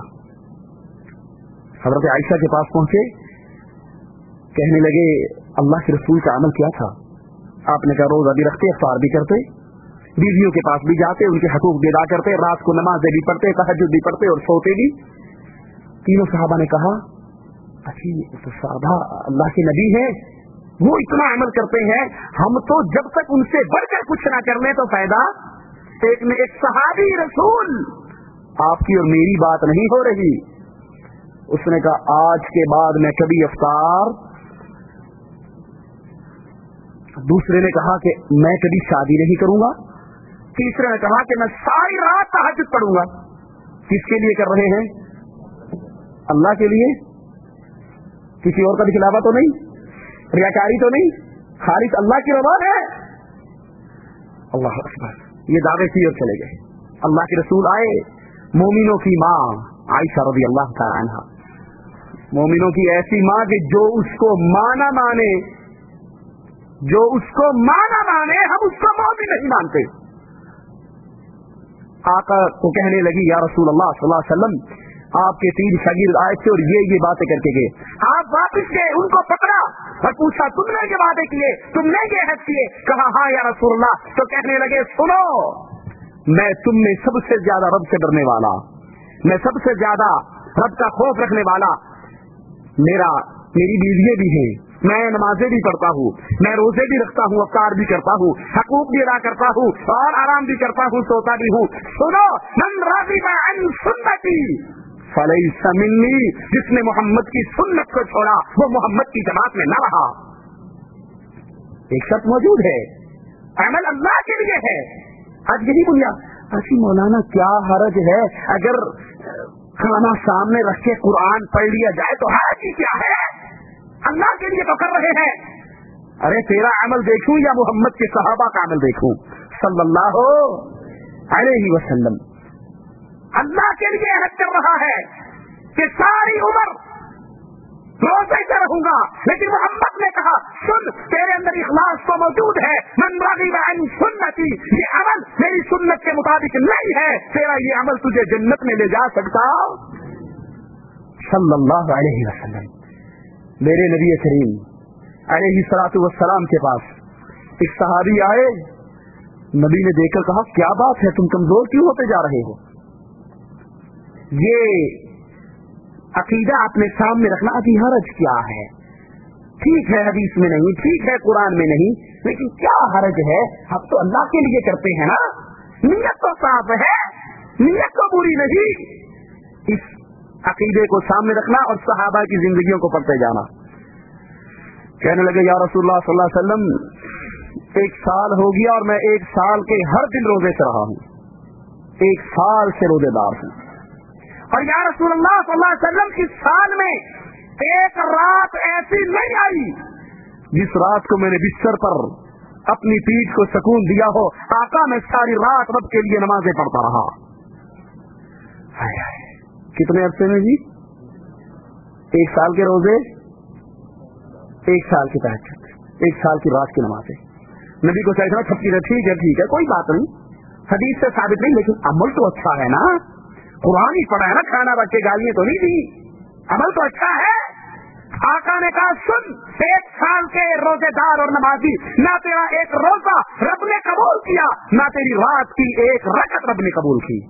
حضرت عائشہ کے پاس پہنچے، کہنے لگے اللہ کے رسول کا عمل کیا تھا؟ آپ نے کہا روزہ بھی رکھتے، افطار بھی کرتے، بیویوں کے پاس بھی جاتے، ان کے حقوق بھی ادا کرتے، رات کو نمازیں بھی پڑھتے، تہجد بھی پڑھتے اور سوتے بھی۔ تینوں صحابہ نے کہا اچھی تو صحابہ اللہ کے نبی ہیں، وہ اتنا عمل کرتے ہیں، ہم تو جب تک ان سے بڑھ کر کچھ نہ کر لیں تو فائدہ۔ ایک نے ایک صحابی رسول آپ کی اور میری بات نہیں ہو رہی، اس نے کہا آج کے بعد میں کبھی افطار، دوسرے نے کہا کہ میں کبھی شادی نہیں کروں گا، تیسرے نے کہا کہ میں ساری رات تہجد پڑھوں گا۔ کس کے لیے کر رہے ہیں؟ اللہ کے لیے، کسی اور کا دکھلاوا تو نہیں۔ रियाकारी तो नहीं, खालिस अल्लाह की रज़ा है। अल्लाह अकबर, ये दावे की ओर चले गए। अल्लाह के रसूल आए, मोमिनों की माँ आयशा रज़ी अल्लाह तआला अन्हा, मोमिनों की ऐसी माँ कि जो उसको माना माने, जो उसको माना माने, हम उसको मोमिन नहीं मानते। आका को कहने लगी, या रसूल अल्लाह सल्लल्लाहु अलैहि वसल्लम, आपके 3 शागिर्द आए थे और ये बातें करके गए। आप वापस गए, उनको पकड़ा और पूछा तुमने ये बातें किए, तुमने ये हद किए? कहा हाँ या रसूल अल्लाह। तो कहने लगे, सुनो, मैं तुम में सबसे ज्यादा रब से डरने वाला, मैं सबसे ज्यादा रब का खौफ रखने वाला, मेरी बीवियां भी हैं, मैं नमाजें भी पढ़ता हूँ, मैं रोजे भी रखता हूँ, अफ्तार भी करता हूँ, हकूक भी अदा करता हूँ और आराम भी करता हूँ, सोता भी हूँ। सुनो, मन राग़िबा अन सुन्नती फलैसा मिन्नी, जिसने मोहम्मद की सुन्नत को छोड़ा वो मोहम्मद की जमात में न रहा। एक शर्त मौजूद है, अमल अल्लाह के लिए है। आज यही बुनियाद, ऐसी मौलाना क्या हरज है अगर खाना सामने रख के कुरान पढ़ लिया जाए तो हरज ही क्या है, अल्लाह के लिए तो कर रहे हैं। अरे तेरा अमल देखूं या मोहम्मद के सहाबा का अमल देखूं सल्लल्लाहु अलैहि वसल्लम। अल्लाह के लिए अहद कर रहा है कि सारी उम्र रोजे से रहूंगा, लेकिन मोहम्मद ने कहा सुन, तेरे अंदर इखलास तो मौजूद है, मन राग़िबा अन सुन्नती, ये अमल मेरी सुन्नत के मुताबिक नहीं है, तेरा ये अमल तुझे जन्नत में ले जा सकता सल्लल्लाहु अलैहि वसल्लम। मेरे नबी करीम अलैहिस्सलातु वस्सलाम के पास एक सहाबी आए, नबी ने देखकर कहा क्या बात है, तुम कमजोर क्यों होते जा रहे हो? ये अकीदा अपने सामने रखना अभी हरज क्या है? ठीक है हदीस में नहीं, ठीक है कुरान में नहीं, लेकिन क्या हरज है? हम तो अल्लाह के लिए करते हैं ना, नियत तो साफ है, नियत तो बुरी नहीं। इस अकीदे को सामने रखना और सहाबा की जिंदगियों को पढ़ते जाना। कहने लगे, या रसूलुल्लाह सल्लल्लाहु अलैहि वसल्लम, 1 साल हो गया और मैं 1 साल के हर दिन रोजे से रहा हूँ, 1 साल से रोजेदार हूँ। और या रसूलुल्लाह सल्लल्लाहु अलैहि वसल्लम, इस साल में एक रात ऐसी नहीं आई जिस रात को मैंने बिस्तर पर अपनी पीठ को सुकून दिया हो। आका, मैं सारी रात रब के लिए नमाजें पढ़ता रहा। हाय हाय, कितने अरसे में जी? 1 साल के रोजे, 1 साल की तहज्जुद, 1 साल की रात की नमाजें। नबी को चाहिए छपकी रहे, ठीक है कोई बात नहीं, हदीस से साबित नहीं, लेकिन अमल तो अच्छा है ना, कुरान ही पढ़ा है ना, खाना रख के गालियां तो नहीं दी, अमल तो अच्छा है। आका ने कहा सुन, 1 साल के रोजेदार और नमाजी, ना तेरा एक रोजा रब ने कबूल किया, ना तेरी रात की 1 रकअत रब ने कबूल की।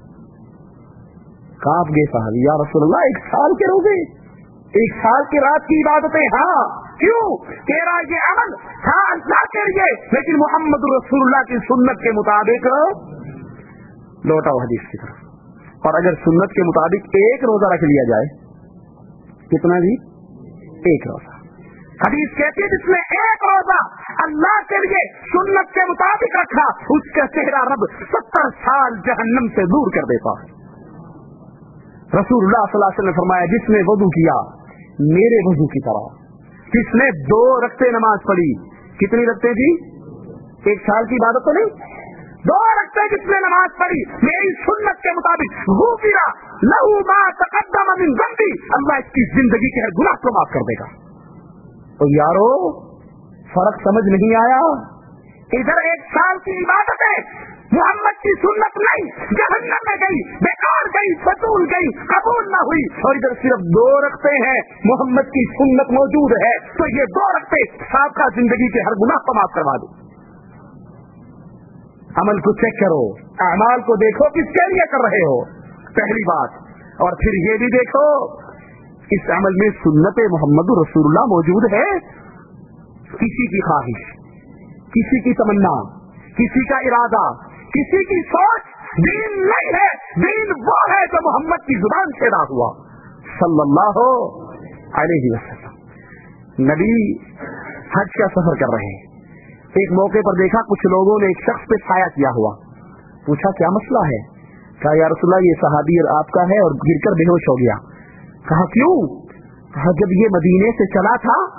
कांप गए साहब, या रसूलल्लाह 1 साल के रोजे, 1 साल की रात की इबादतें? हाँ, क्यों? तेरा ये अमल था अल्लाह के लिए, लेकिन मोहम्मद रसूलुल्लाह की सुन्नत के मुताबिक। लौटाओ हदीस की तरफ। और अगर सुन्नत के मुताबिक 1 रोजा रख लिया जाए, कितना जी? 1 रोजा। हदीस कहती है जिसने 1 रोजा अल्लाह के लिए सुन्नत के मुताबिक रखा, उसका चेहरा रब 70 साल जहन्नम से दूर कर देता है। रसूलुल्लाह सल्लल्लाहु अलैहि वसल्लम ने फरमाया, जिसने वुजू किया मेरे वुजू की तरह, जिसने 2 रकते नमाज पढ़ी, कितनी रकते थी? 1 साल की इबादत तो नहीं, 2 रकते जिसने नमाज पढ़ी मेरी सुन्नत के मुताबिक, गुफिरा लहू मा तक़द्दम मिन ज़ंबी, अल्लाह इसकी जिंदगी के हर गुनाह को माफ कर देगा। तो यारो, फर्क समझ नहीं आया? इधर 1 साल की इबादत है, मोहम्मद की सुन्नत नहीं, जहन्नम में गई, बेकार गई, बतूल गई, कबूल न हुई। और इधर सिर्फ 2 रखते हैं, मोहम्मद की सुन्नत मौजूद है, तो ये 2 रखते आपका जिंदगी के हर गुनाह को माफ करवा दो। अमल को चेक करो, अमाल को देखो किसके लिए कर रहे हो, पहली बात। और फिर ये भी देखो इस अमल में सुन्नत मोहम्मद रसूलुल्लाह मौजूद है। किसी की ख्वाहिश, किसी की तमन्ना, किसी का इरादा, किसी की सोच दीन नहीं है। दीन वो है जो मोहम्मद की जुबान से अदा हुआ सल्लल्लाहु अलैहि वसल्लम। नबी हज का सफर कर रहे हैं, एक मौके पर देखा कुछ लोगों ने एक शख्स पे छाया किया हुआ, पूछा क्या मसला है? कहा या रसूलल्लाह ये सहाबी आपका है और गिरकर बेहोश हो गया। कहा क्यों? कहा जब ये मदीने से चला था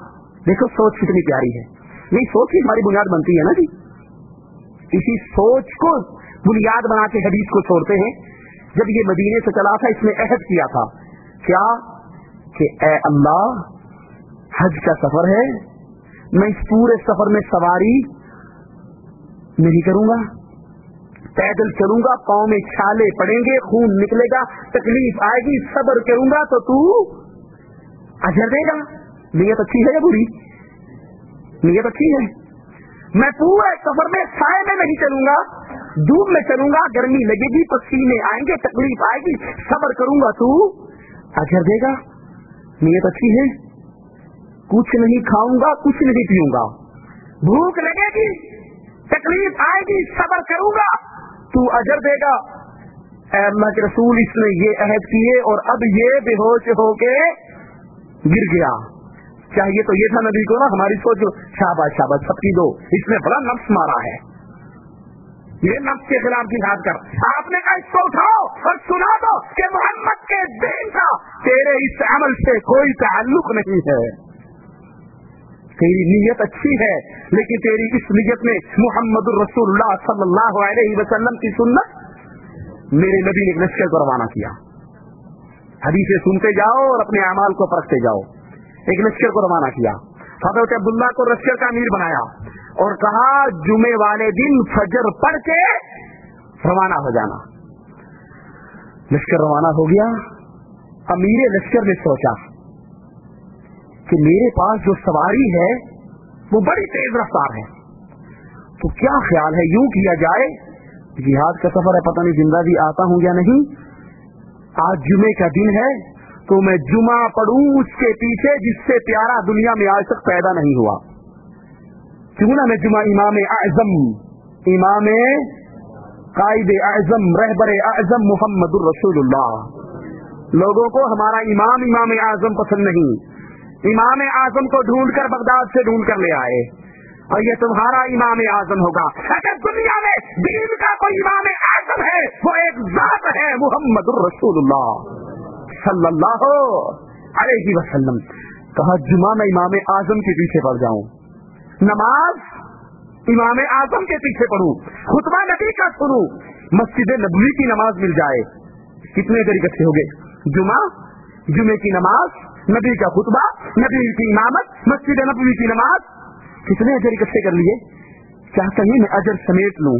देखो सोच कितनी प्यारी है। यही सोच ही हमारी बुनियाद बनती है ना जी। इसी सोच को बुनियाद बना के हदीस को छोड़ते हैं। जब ये मदीने से चला था, इसने अहद किया था क्या कि ए अल्लाह, हज का सफर है, मैं इस पूरे सफर में सवारी नहीं करूंगा, पैदल चलूंगा, पांव में छाले पड़ेंगे, खून निकलेगा, तकलीफ आएगी, सब्र करूंगा तो तू अजर देगा। नीयत अच्छी है या बुरी? नीयत अच्छी है। मैं पूरे सफर में साए में नहीं चलूंगा, धूप में चलूंगा, गर्मी लगेगी, पसीने आएंगे, तकलीफ आएगी, सब्र करूंगा, तू अजर देगा। नीयत अच्छी है। कुछ नहीं खाऊंगा, कुछ नहीं पीऊंगा, भूख लगेगी, तकलीफ आएगी, सब्र करूंगा, तू अजर देगा। ऐ अल्लाह के रसूल, इसने ये अहद किए और अब ये बेहोश होके गिर गया। चाहिए तो ये था नबी को ना, हमारी सोच शाबाश शाबाश सबकी दो, इसने बड़ा नफ्स मारा है, ये नफ्स के खिलाफ जिहाद कर। आपने कहा इसको उठाओ और सुना दो कि मोहम्मद के दीन का तेरे इस अमल से कोई ताल्लुक नहीं है। तेरी नीयत अच्छी है, लेकिन तेरी इस नीयत में मुहम्मदुर रसूलुल्लाह सल्लल्लाहु अलैहि वसल्लम की सुन्नत, मेरे नबी ने एक लश्कर को रवाना किया। हदीसें सुनते जाओ और अपने अमाल को परखते जाओ। एक लश्कर को रवाना किया, हजरत अब्दुल्लाह को लश्कर का अमीर बनाया और कहा जुमे वाले दिन फजर पढ़ के रवाना हो जाना। लश्कर रवाना हो गया। अमीर लश्कर ने सोचा कि मेरे पास जो सवारी है वो बड़ी तेज रफ्तार है, तो क्या ख्याल है यूं किया जाए, जिहाद का सफर है, पता नहीं जिंदा भी आता हूं या नहीं, आज जुमे का दिन है तो मैं जुमा पढ़ूं उसके पीछे जिससे प्यारा दुनिया में आज तक पैदा नहीं हुआ। क्यों ना मैं जुमा इमाम आजम, इमाम कायद आजम, रहबर आजम मुहम्मदुर रसूलुल्लाह। लोगों को हमारा इमाम इमाम आजम पसंद नहीं, इमाम आजम को ढूंढकर बगदाद से ढूंढ कर ले आए और ये तुम्हारा इमाम आजम होगा। अगर दुनिया में दीन का कोई इमाम आजम है वो एक जात है, मुहम्मदुर रसूलुल्लाह सल्लल्लाहु अलैहि वसल्लम। कहा जुमा मैं इमाम आजम के पीछे पड़ जाऊं, नमाज इमाम आजम के पीछे पढ़ूं, खुतबा नबी का सुनूं, मस्जिद नबवी की नमाज मिल जाए। कितने देर इकट्ठे हो गए? जुमा, जुमे की नमाज, नबी का खुतबा, नबी की इमामत, मस्जिद नबवी की नमाज, कितने अजर इकट्ठे कर लिए। क्या कहीं मैं अजर समेट लूं?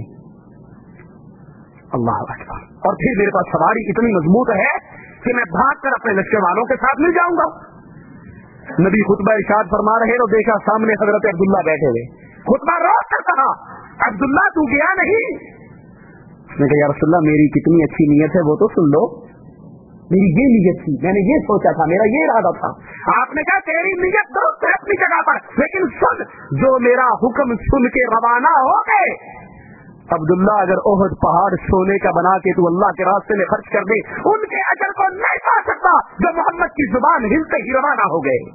अल्लाह अकबर। और फिर मेरे पास सवारी इतनी मजबूत है कि मैं भाग कर अपने लश्कर वालों के साथ मिल जाऊंगा। नबी खुतबा इरशाद फरमा रहे तो देखा सामने हजरत अब्दुल्ला बैठे हुए। खुतबा रोक कर कहा, अब्दुल्ला तू गया नहीं? उसने कहा या रसूलल्लाह मेरी कितनी अच्छी नीयत है वो तो सुन लो। मेरी ये नीयत थी, मैंने ये सोचा था, मेरा ये इरादा था। आपने कहा तेरी नीयत दुरुस्त है अपनी जगह पर, लेकिन सुन, जो मेरा हुक्म सुन के रवाना हो गए, अब्दुल्ला अगर ओहद पहाड़ सोने का बना के तू अल्लाह के रास्ते में खर्च कर दे, उनके अजर को नहीं पा सकता जो मोहम्मद की जुबान हिलते ही रवाना हो गए।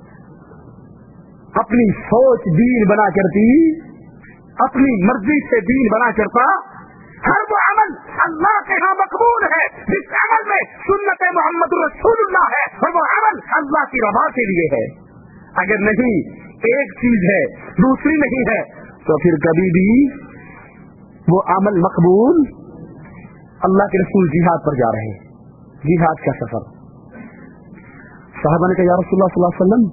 अपनी सोच दीन बना करती, अपनी मर्जी से दीन बना करता, हर वो अमल अल्लाह के यहाँ मकबूल है जिस अमल में सुन्नत मोहम्मद रसूलुल्लाह है, और वो अमल अल्लाह की रज़ा के लिए है। अगर नहीं एक चीज है दूसरी नहीं है तो फिर कभी भी वो अमल मकबूल। अल्लाह के रसूल जिहाद पर जा रहे हैं, जिहाद का सफर। साहबा ने कहा या रसूलुल्लाह सल्लल्लाहु अलैहि वसल्लम,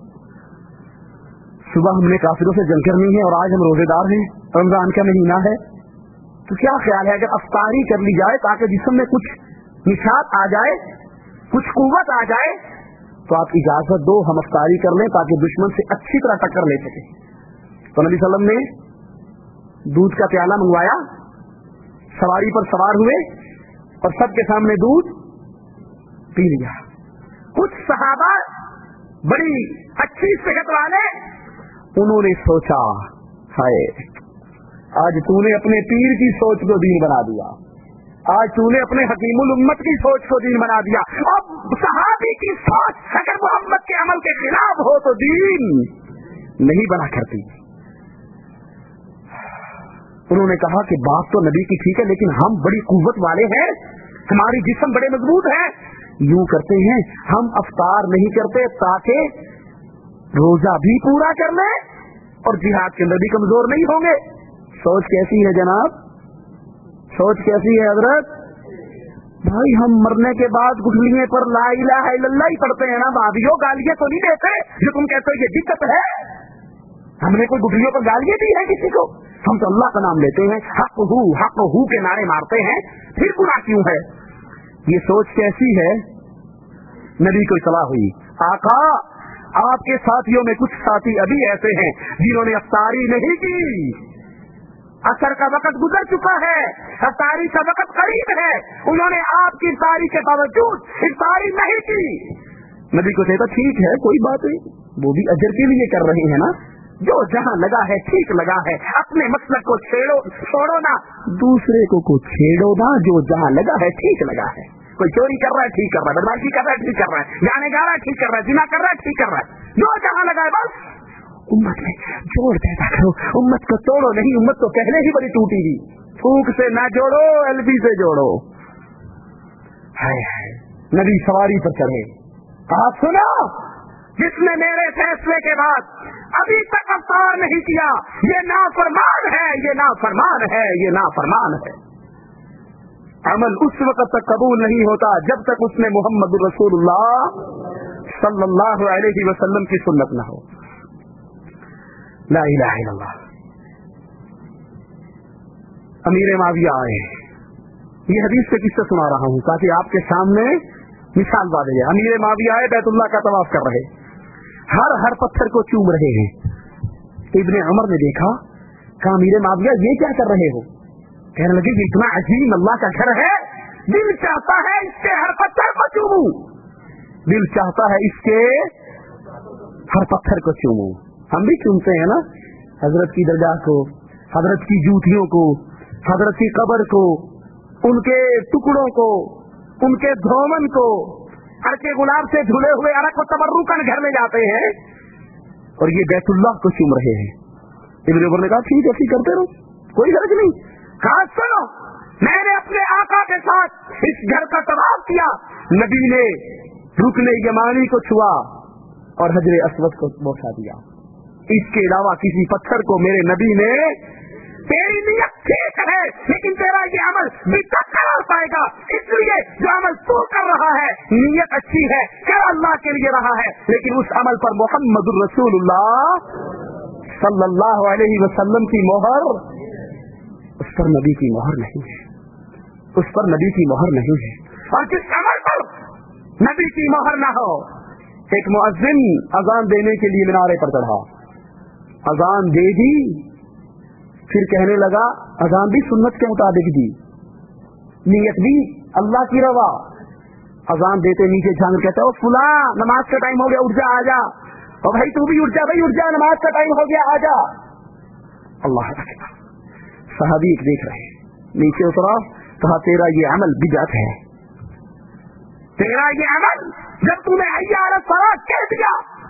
सुबह हमने काफिरों से जंग करनी है और आज हम रोजेदार हैं, रमजान का महीना है, तो क्या ख्याल है अगर अफ्तारी कर ली जाए ताकि जिस्म में कुछ निशात आ जाए, कुछ कुव्वत आ जाए, तो आप इजाजत दो हम अफ्तारी कर लें ताकि दुश्मन से अच्छी तरह टक्कर ले सके। तो नबी सल्लल्लाहु अलैहि वसल्लम ने दूध का प्याला मंगवाया, सवारी पर सवार हुए और सबके सामने दूध पी लिया। कुछ सहाबा बड़ी अच्छी सेहत वाले, उन्होंने सोचा हाय आज तूने अपने पीर की सोच को दीन बना दिया, आज तूने अपने हकीमुल उम्मत की सोच को दीन बना दिया। अब सहाबी की सोच अगर मोहम्मद के अमल के खिलाफ हो तो दीन नहीं बना करती। उन्होंने कहा कि बात तो नबी की ठीक है, लेकिन हम बड़ी कुव्वत वाले हैं, हमारी जिस्म बड़े मजबूत है, यूं करते हैं हम अफ्तार नहीं करते ताकि रोजा भी पूरा कर ले और जिहाद के अंदर भी कमजोर नहीं होंगे। सोच कैसी है जनाब, सोच कैसी है हजरत? भाई हम मरने के बाद गुठलियों पर ला इलाहा इल्लल्लाह ही पढ़ते हैं ना भाभीओ, गालियां तो नहीं देते जो तुम कहते हो ये दिक्कत है। हमने कोई गुठलियों पर गालियां दी है किसी को? हम तो अल्लाह का नाम लेते हैं, हक हू के नारे मारते हैं, फिर गुनाह क्यों है? ये सोच कैसी है? नबी को इत्तला हुई, आका आपके साथियों में कुछ साथी अभी ऐसे हैं जिन्होंने अफ्तारी नहीं की, असर का वक्त गुजर चुका है, इफ्तारी का वक्त करीब है, उन्होंने आपकी इफ्तारी के बावजूद इफ्तारी नहीं की। नबी को कहता ठीक है कोई बात नहीं, वो भी अजर के लिए कर रहे हैं ना, जो जहां लगा है ठीक लगा है, अपने मसलक को छोड़ो ना, दूसरे को छेड़ो ना, जो जहां लगा है ठीक लगा है। कोई चोरी कर रहा है ठीक कर रहा है, बदमाशी कर रहा है ठीक कर रहा है, गाने गा रहा है ठीक कर रहा है, जिना कर रहा है ठीक कर रहा है, जो जहां लगा है बस उम्मत में जोड़ पैदा करो, उम्मत को तोड़ो नहीं, उम्मत तो पहले ही बड़ी टूटी हुई, थूक से ना जोड़ो एलबी से जोड़ो। हाय हाय, नबी सवारी पर चढ़े, कहा सुनो जिसने मेरे फैसले के बाद अभी तक अफ्तार नहीं किया ये नाफरमान है, ये नाफरमान है, ये नाफरमान है। अमल उस वक्त तक कबूल नहीं होता जब तक उसने मोहम्मद रसूलुल्लाह सल्लल्लाहु अलैहि वसल्लम की सुन्नत न हो। ला इलाहा इल्लल्लाह। अमीर माविया आए, ये हदीस से किस्सा सुना रहा हूं ताकि आपके सामने मिसाल बात है। अमीर माविया आए, बैतुल्लाह का तवाफ कर रहे, हर पत्थर को चूम रहे हैं। इब्ने उमर ने देखा, कहा अमीर माविया ये क्या कर रहे हो? कहने लगे कि इतना अजीम अल्लाह का घर है, दिल चाहता है इसके हर पत्थर को चूमूं, दिल चाहता है इसके हर पत्थर को चूमूं। हम भी चूमते हैं ना हजरत की दरगाह को, हजरत की जूतियों को, हजरत की कब्र को, उनके टुकड़ों को, उनके धोमन को, अरके गुलाब से धुले हुए अरक को तबर्रुकन घर में जाते हैं और ये बैतुल्लाह को चूम रहे हैं। इब्ने उमर ने कहा ठीक ऐसी करते रहो, कोई हर्ज नहीं। कहा सुनो मैंने अपने आका के साथ इस घर का तवाफ किया, नबी ने रुकने यमानी को छुआ और हजरे अस्वद को बोसा दिया, इसके अलावा किसी पत्थर को मेरे नबी ने, तेरी नियत ठीक है लेकिन तेरा ये अमल बिदअत करार पाएगा, इसलिए जो अमल तू कर रहा है नियत अच्छी है, कर अल्लाह के लिए रहा है, लेकिन उस अमल पर मोहम्मदुर रसूलुल्लाह सल्लल्लाहु अलैहि वसल्लम की मोहर, उस पर नबी की मोहर नहीं है, उस पर नबी की मोहर नहीं है। और जिस अमल पर नबी की मोहर ना हो, एक मुअज्जिन अजान देने के लिए मीनारे पर चढ़ा, अजान दे दी, फिर कहने लगा अजान भी सुन्नत के मुताबिक दी, नियत भी अल्लाह की रवा। अजान देते नीचे झांक कहता है फुला नमाज का टाइम हो गया उठ जा आ जा, और भाई तू भी उठ जा, भाई उठ जा नमाज का टाइम हो गया आ जा। अल्लाह अकबर। सहाबी एक देख रहे, नीचे उतरा, कहा तेरा ये अमल बिदअत है, तेरा ये अमल जब तूने हय्या अला सलात कह दिया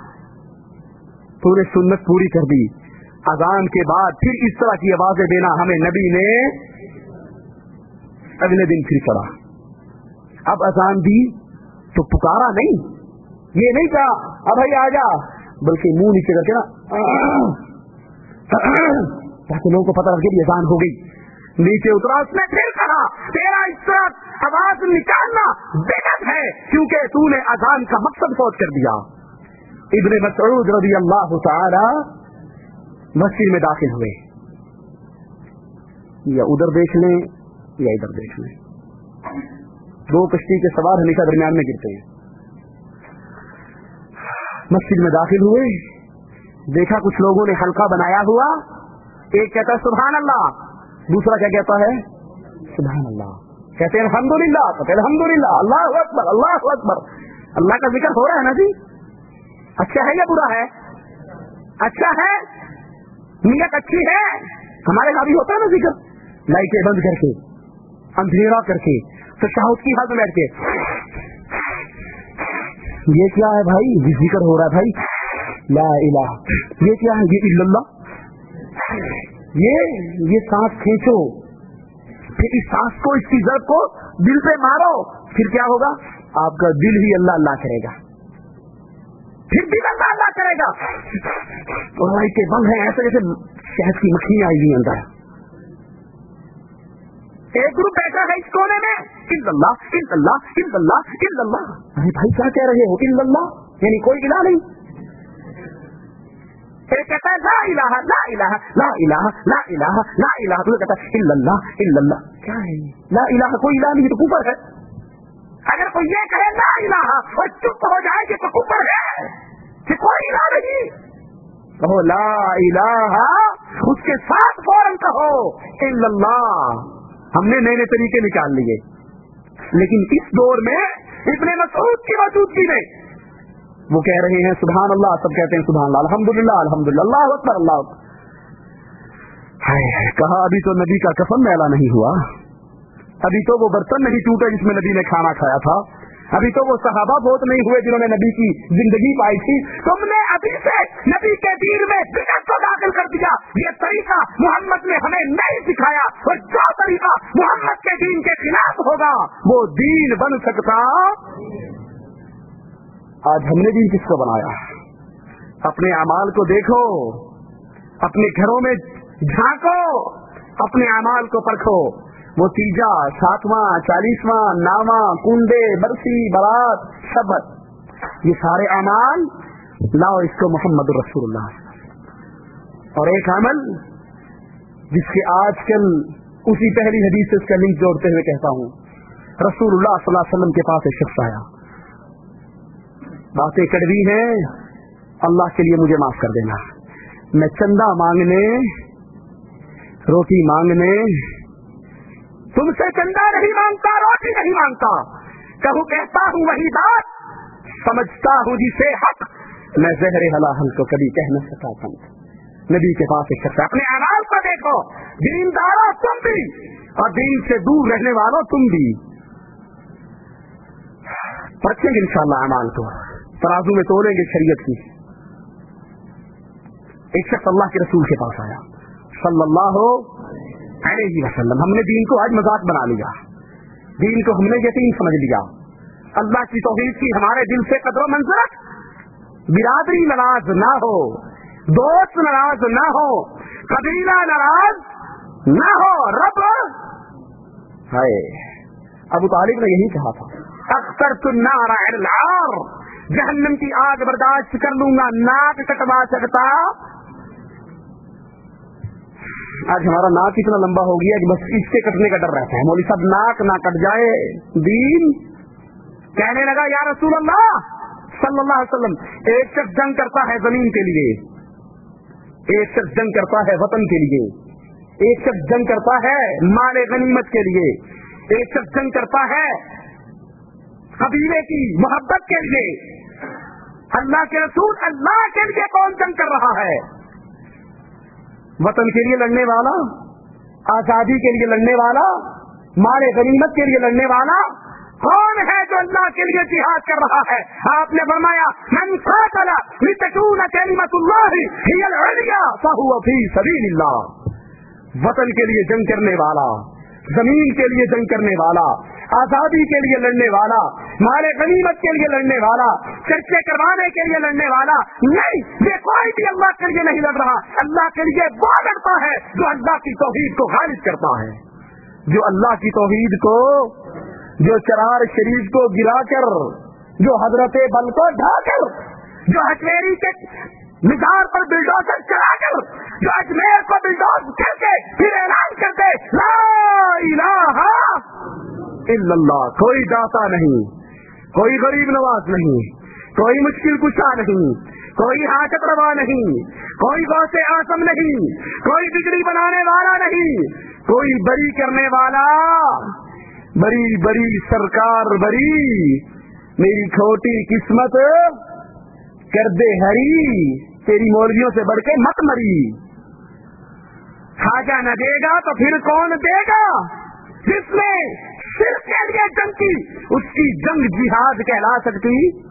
तूने सुन्नत पूरी कर दी, अजान के बाद फिर इस तरह की आवाजें देना हमें नबी ने अगले दिन फिर करा। अब अजान दी तो पुकारा नहीं, ये नहीं कहा अब भाई आ जा, बल्कि मुंह नीचे करके ना ताकि लोगों को पता लगे कि अजान हो गई। नीचे उतरा, उसने फिर कहा तेरा इस तरह आवाज निकालना बिदअत है क्योंकि तूने अजान का मकसद फौत कर दिया। इब्ने मसऊद रज़ी अल्लाह तआला मस्जिद में दाखिल हुए, या उधर देख लें या इधर देख लें, दो कश्ती के सवार हमेशा दरमियान में गिरते हैं। मस्जिद में दाखिल हुए, देखा कुछ लोगों ने हल्का बनाया हुआ, एक कहता है सुभान अल्लाह, दूसरा क्या कहता है सुभान अल्लाह, कहते हैं अल्हम्दुलिल्लाह, कहते हैं अल्हम्दुलिल्लाह, अल्लाहु अकबर, अल्लाहु अकबर। अल्लाह का जिक्र हो रहा है ना जी, अच्छा है या बुरा है? अच्छा है, नियत अच्छी है। हमारे यहाँ भी होता है ना जिक्र, लाइटें बंद करके, अंधेरा करके, तो शाहूद की हालत में बैठ के, ये क्या है भाई, जिक्र हो रहा है भाई, ला इलाहा, ये क्या है, ये इल्लल्लाह, ये सांस खींचो, फिर इस सांस को, इसकी जड़ को दिल पे मारो, फिर क्या होगा, आपका दिल ही अल्लाह अल्लाह करेगा। پھر بھی اللہ اللہ کرے گا. اور کے بم ہے ایسے جیسے شہد کی مکھیاں آئی ہوئی اندر. ایک گروپ بیٹھا ہے اس کونے میں, اللہ اللہ اللہ اللہ. ارے بھائی کیا کہہ رہے ہو؟ اللہ یعنی کوئی الہ نہیں. ایک کہتا ہے لا الہ لا الہ لا الہ لا الہ لا الہ. تو کہتا ہے اللہ اللہ. کیا ہے لا الہ؟ کوئی الہ نہیں تو کفر ہے. اگر کوئی یہ کہے لا الہ اور چپ ہو جائے کہ تو کفر ہے کہ کوئی الہ نہیں. کہو لا الہ, اس کے ساتھ فوراً کہو اللہ. ہم نے نئے نئے طریقے نکال لیے, لیکن اس دور میں ابن مسعود کی موجودگی میں وہ کہہ رہے ہیں سبحان اللہ, سب کہتے ہیں سبحان اللہ, الحمدللہ الحمدللہ, اللہ اکبر اللہ اکبر. کہا ابھی تو نبی کا کفن میلا نہیں ہوا, ابھی تو وہ برتن نہیں ٹوٹے جس میں نبی نے کھانا کھایا تھا, ابھی تو وہ صحابہ بہت نہیں ہوئے جنہوں نے نبی کی زندگی پائی تھی. تم نے ابھی سے نبی کے دین میں بدعت کو داخل کر دیا. یہ طریقہ محمد نے ہمیں نہیں سکھایا, اور جو طریقہ محمد کے دین کے خلاف ہوگا وہ دین بن سکتا. آج ہم نے دین کس کو بنایا؟ اپنے اعمال کو دیکھو, اپنے گھروں میں جھانکو, اپنے اعمال کو پرکھو. وہ تیجا, ساتواں, 40واں, ناواں, کنڈے, برسی, برات, شبت, یہ سارے اعمال لاؤ اس کو محمد رسول اللہ. اور ایک عمل جس کے آج کل اسی پہلی حدیث سے اس کا لنک جوڑتے ہوئے کہتا ہوں, رسول اللہ صلی اللہ علیہ وسلم کے پاس ایک شخص آیا, باتیں کڑوی ہیں, اللہ کے لیے مجھے معاف کر دینا, میں چندہ مانگنے, روٹی مانگنے, تم سے چندہ نہیں مانگتا, روٹی نہیں مانگتا, کہتا ہوں وہی بات, سمجھتا ہوں جسے حق, میں زہر حلال کو کبھی کہہ نہ سکا تھا. نبی کے پاس ایک شخص, اپنے اعمال کو دیکھو, دینداروں تم بھی اور دین سے دور رہنے والوں تم بھی. پرکھیں گے انشاءاللہ اعمال کو, ترازو میں تولیں گے شریعت کی. ایک شخص اللہ کے رسول کے پاس آیا صلی اللہ علیہ وسلم. ہم نے دین کو آج مذاق بنا لیا, دین کو ہم نے یقین سمجھ لیا, اللہ کی توحید کی ہمارے دل سے قدر و منزلت. برادری ناراض نہ ہو, دوست ناراض نہ ہو, قبیلہ ناراض نہ ہو, رب ہے. ابو طالب نے یہی کہا تھا, اخترت النار علی العار, جہنم کی آگ برداشت کر لوں گا, ناک کٹوا سکتا. آج ہمارا ناک اتنا لمبا ہو گیا کہ بس اس کے کٹنے کا ڈر رہتا ہے. مولوی صاحب ناک نہ کٹ جائے. دین کہنے لگا یا رسول اللہ صلی اللہ علیہ وسلم, ایک شخص جنگ کرتا ہے زمین کے لیے, ایک شخص جنگ کرتا ہے وطن کے لیے, ایک شخص جنگ کرتا ہے مال غنیمت کے لیے, ایک شخص جنگ کرتا ہے قبیلے کی محبت کے لیے. اللہ کے رسول, اللہ کے لیے کون جنگ کر رہا ہے؟ وطن کے لیے لڑنے والا, آزادی کے لیے لڑنے والا, مال غنیمت کے لیے لڑنے والا کون ہے جو اللہ کے لیے جہاد کر رہا ہے؟ آپ نے فرمایا من قاتل لتكون کلمۃ اللہ هی العلیٰ فهو فی سبیل اللہ. وطن کے لیے جنگ کرنے والا, زمین کے لیے جنگ کرنے والا, آزادی کے لیے لڑنے والا, مال غنیمت کے لیے لڑنے والا, چرچے کروانے کے لیے لڑنے والا نہیں, یہ کوئی بھی اللہ کے لیے نہیں لڑ رہا. اللہ کے لیے وہ لڑتا ہے جو اللہ کی توحید کو خالص کرتا ہے, جو اللہ کی توحید کو, جو چرار شریف کو گرا کر, جو حضرت بل کو ڈھا کر, جو اجمیری کے مزار پر بلڈوزر چلا کر, جو اجمیر کو بلڈوز کر کے پھر اعلان کرتے لا الہ الا اللہ. کوئی داتا نہیں, کوئی غریب نواز نہیں, کوئی مشکل کشا نہیں, کوئی حاجت روا نہیں, کوئی غوث اعظم نہیں, کوئی بگڑی بنانے والا نہیں, کوئی بری کرنے والا, بری بری سرکار بری, میری کھوٹی قسمت کر دے ہری, تیری مولویوں سے بڑھ کے مت مری. خواجہ نہ دے گا تو پھر کون دے گا؟ جس نے صرف کے لیے جنگ کی, اس کی جنگ جہاد کہلا سکتی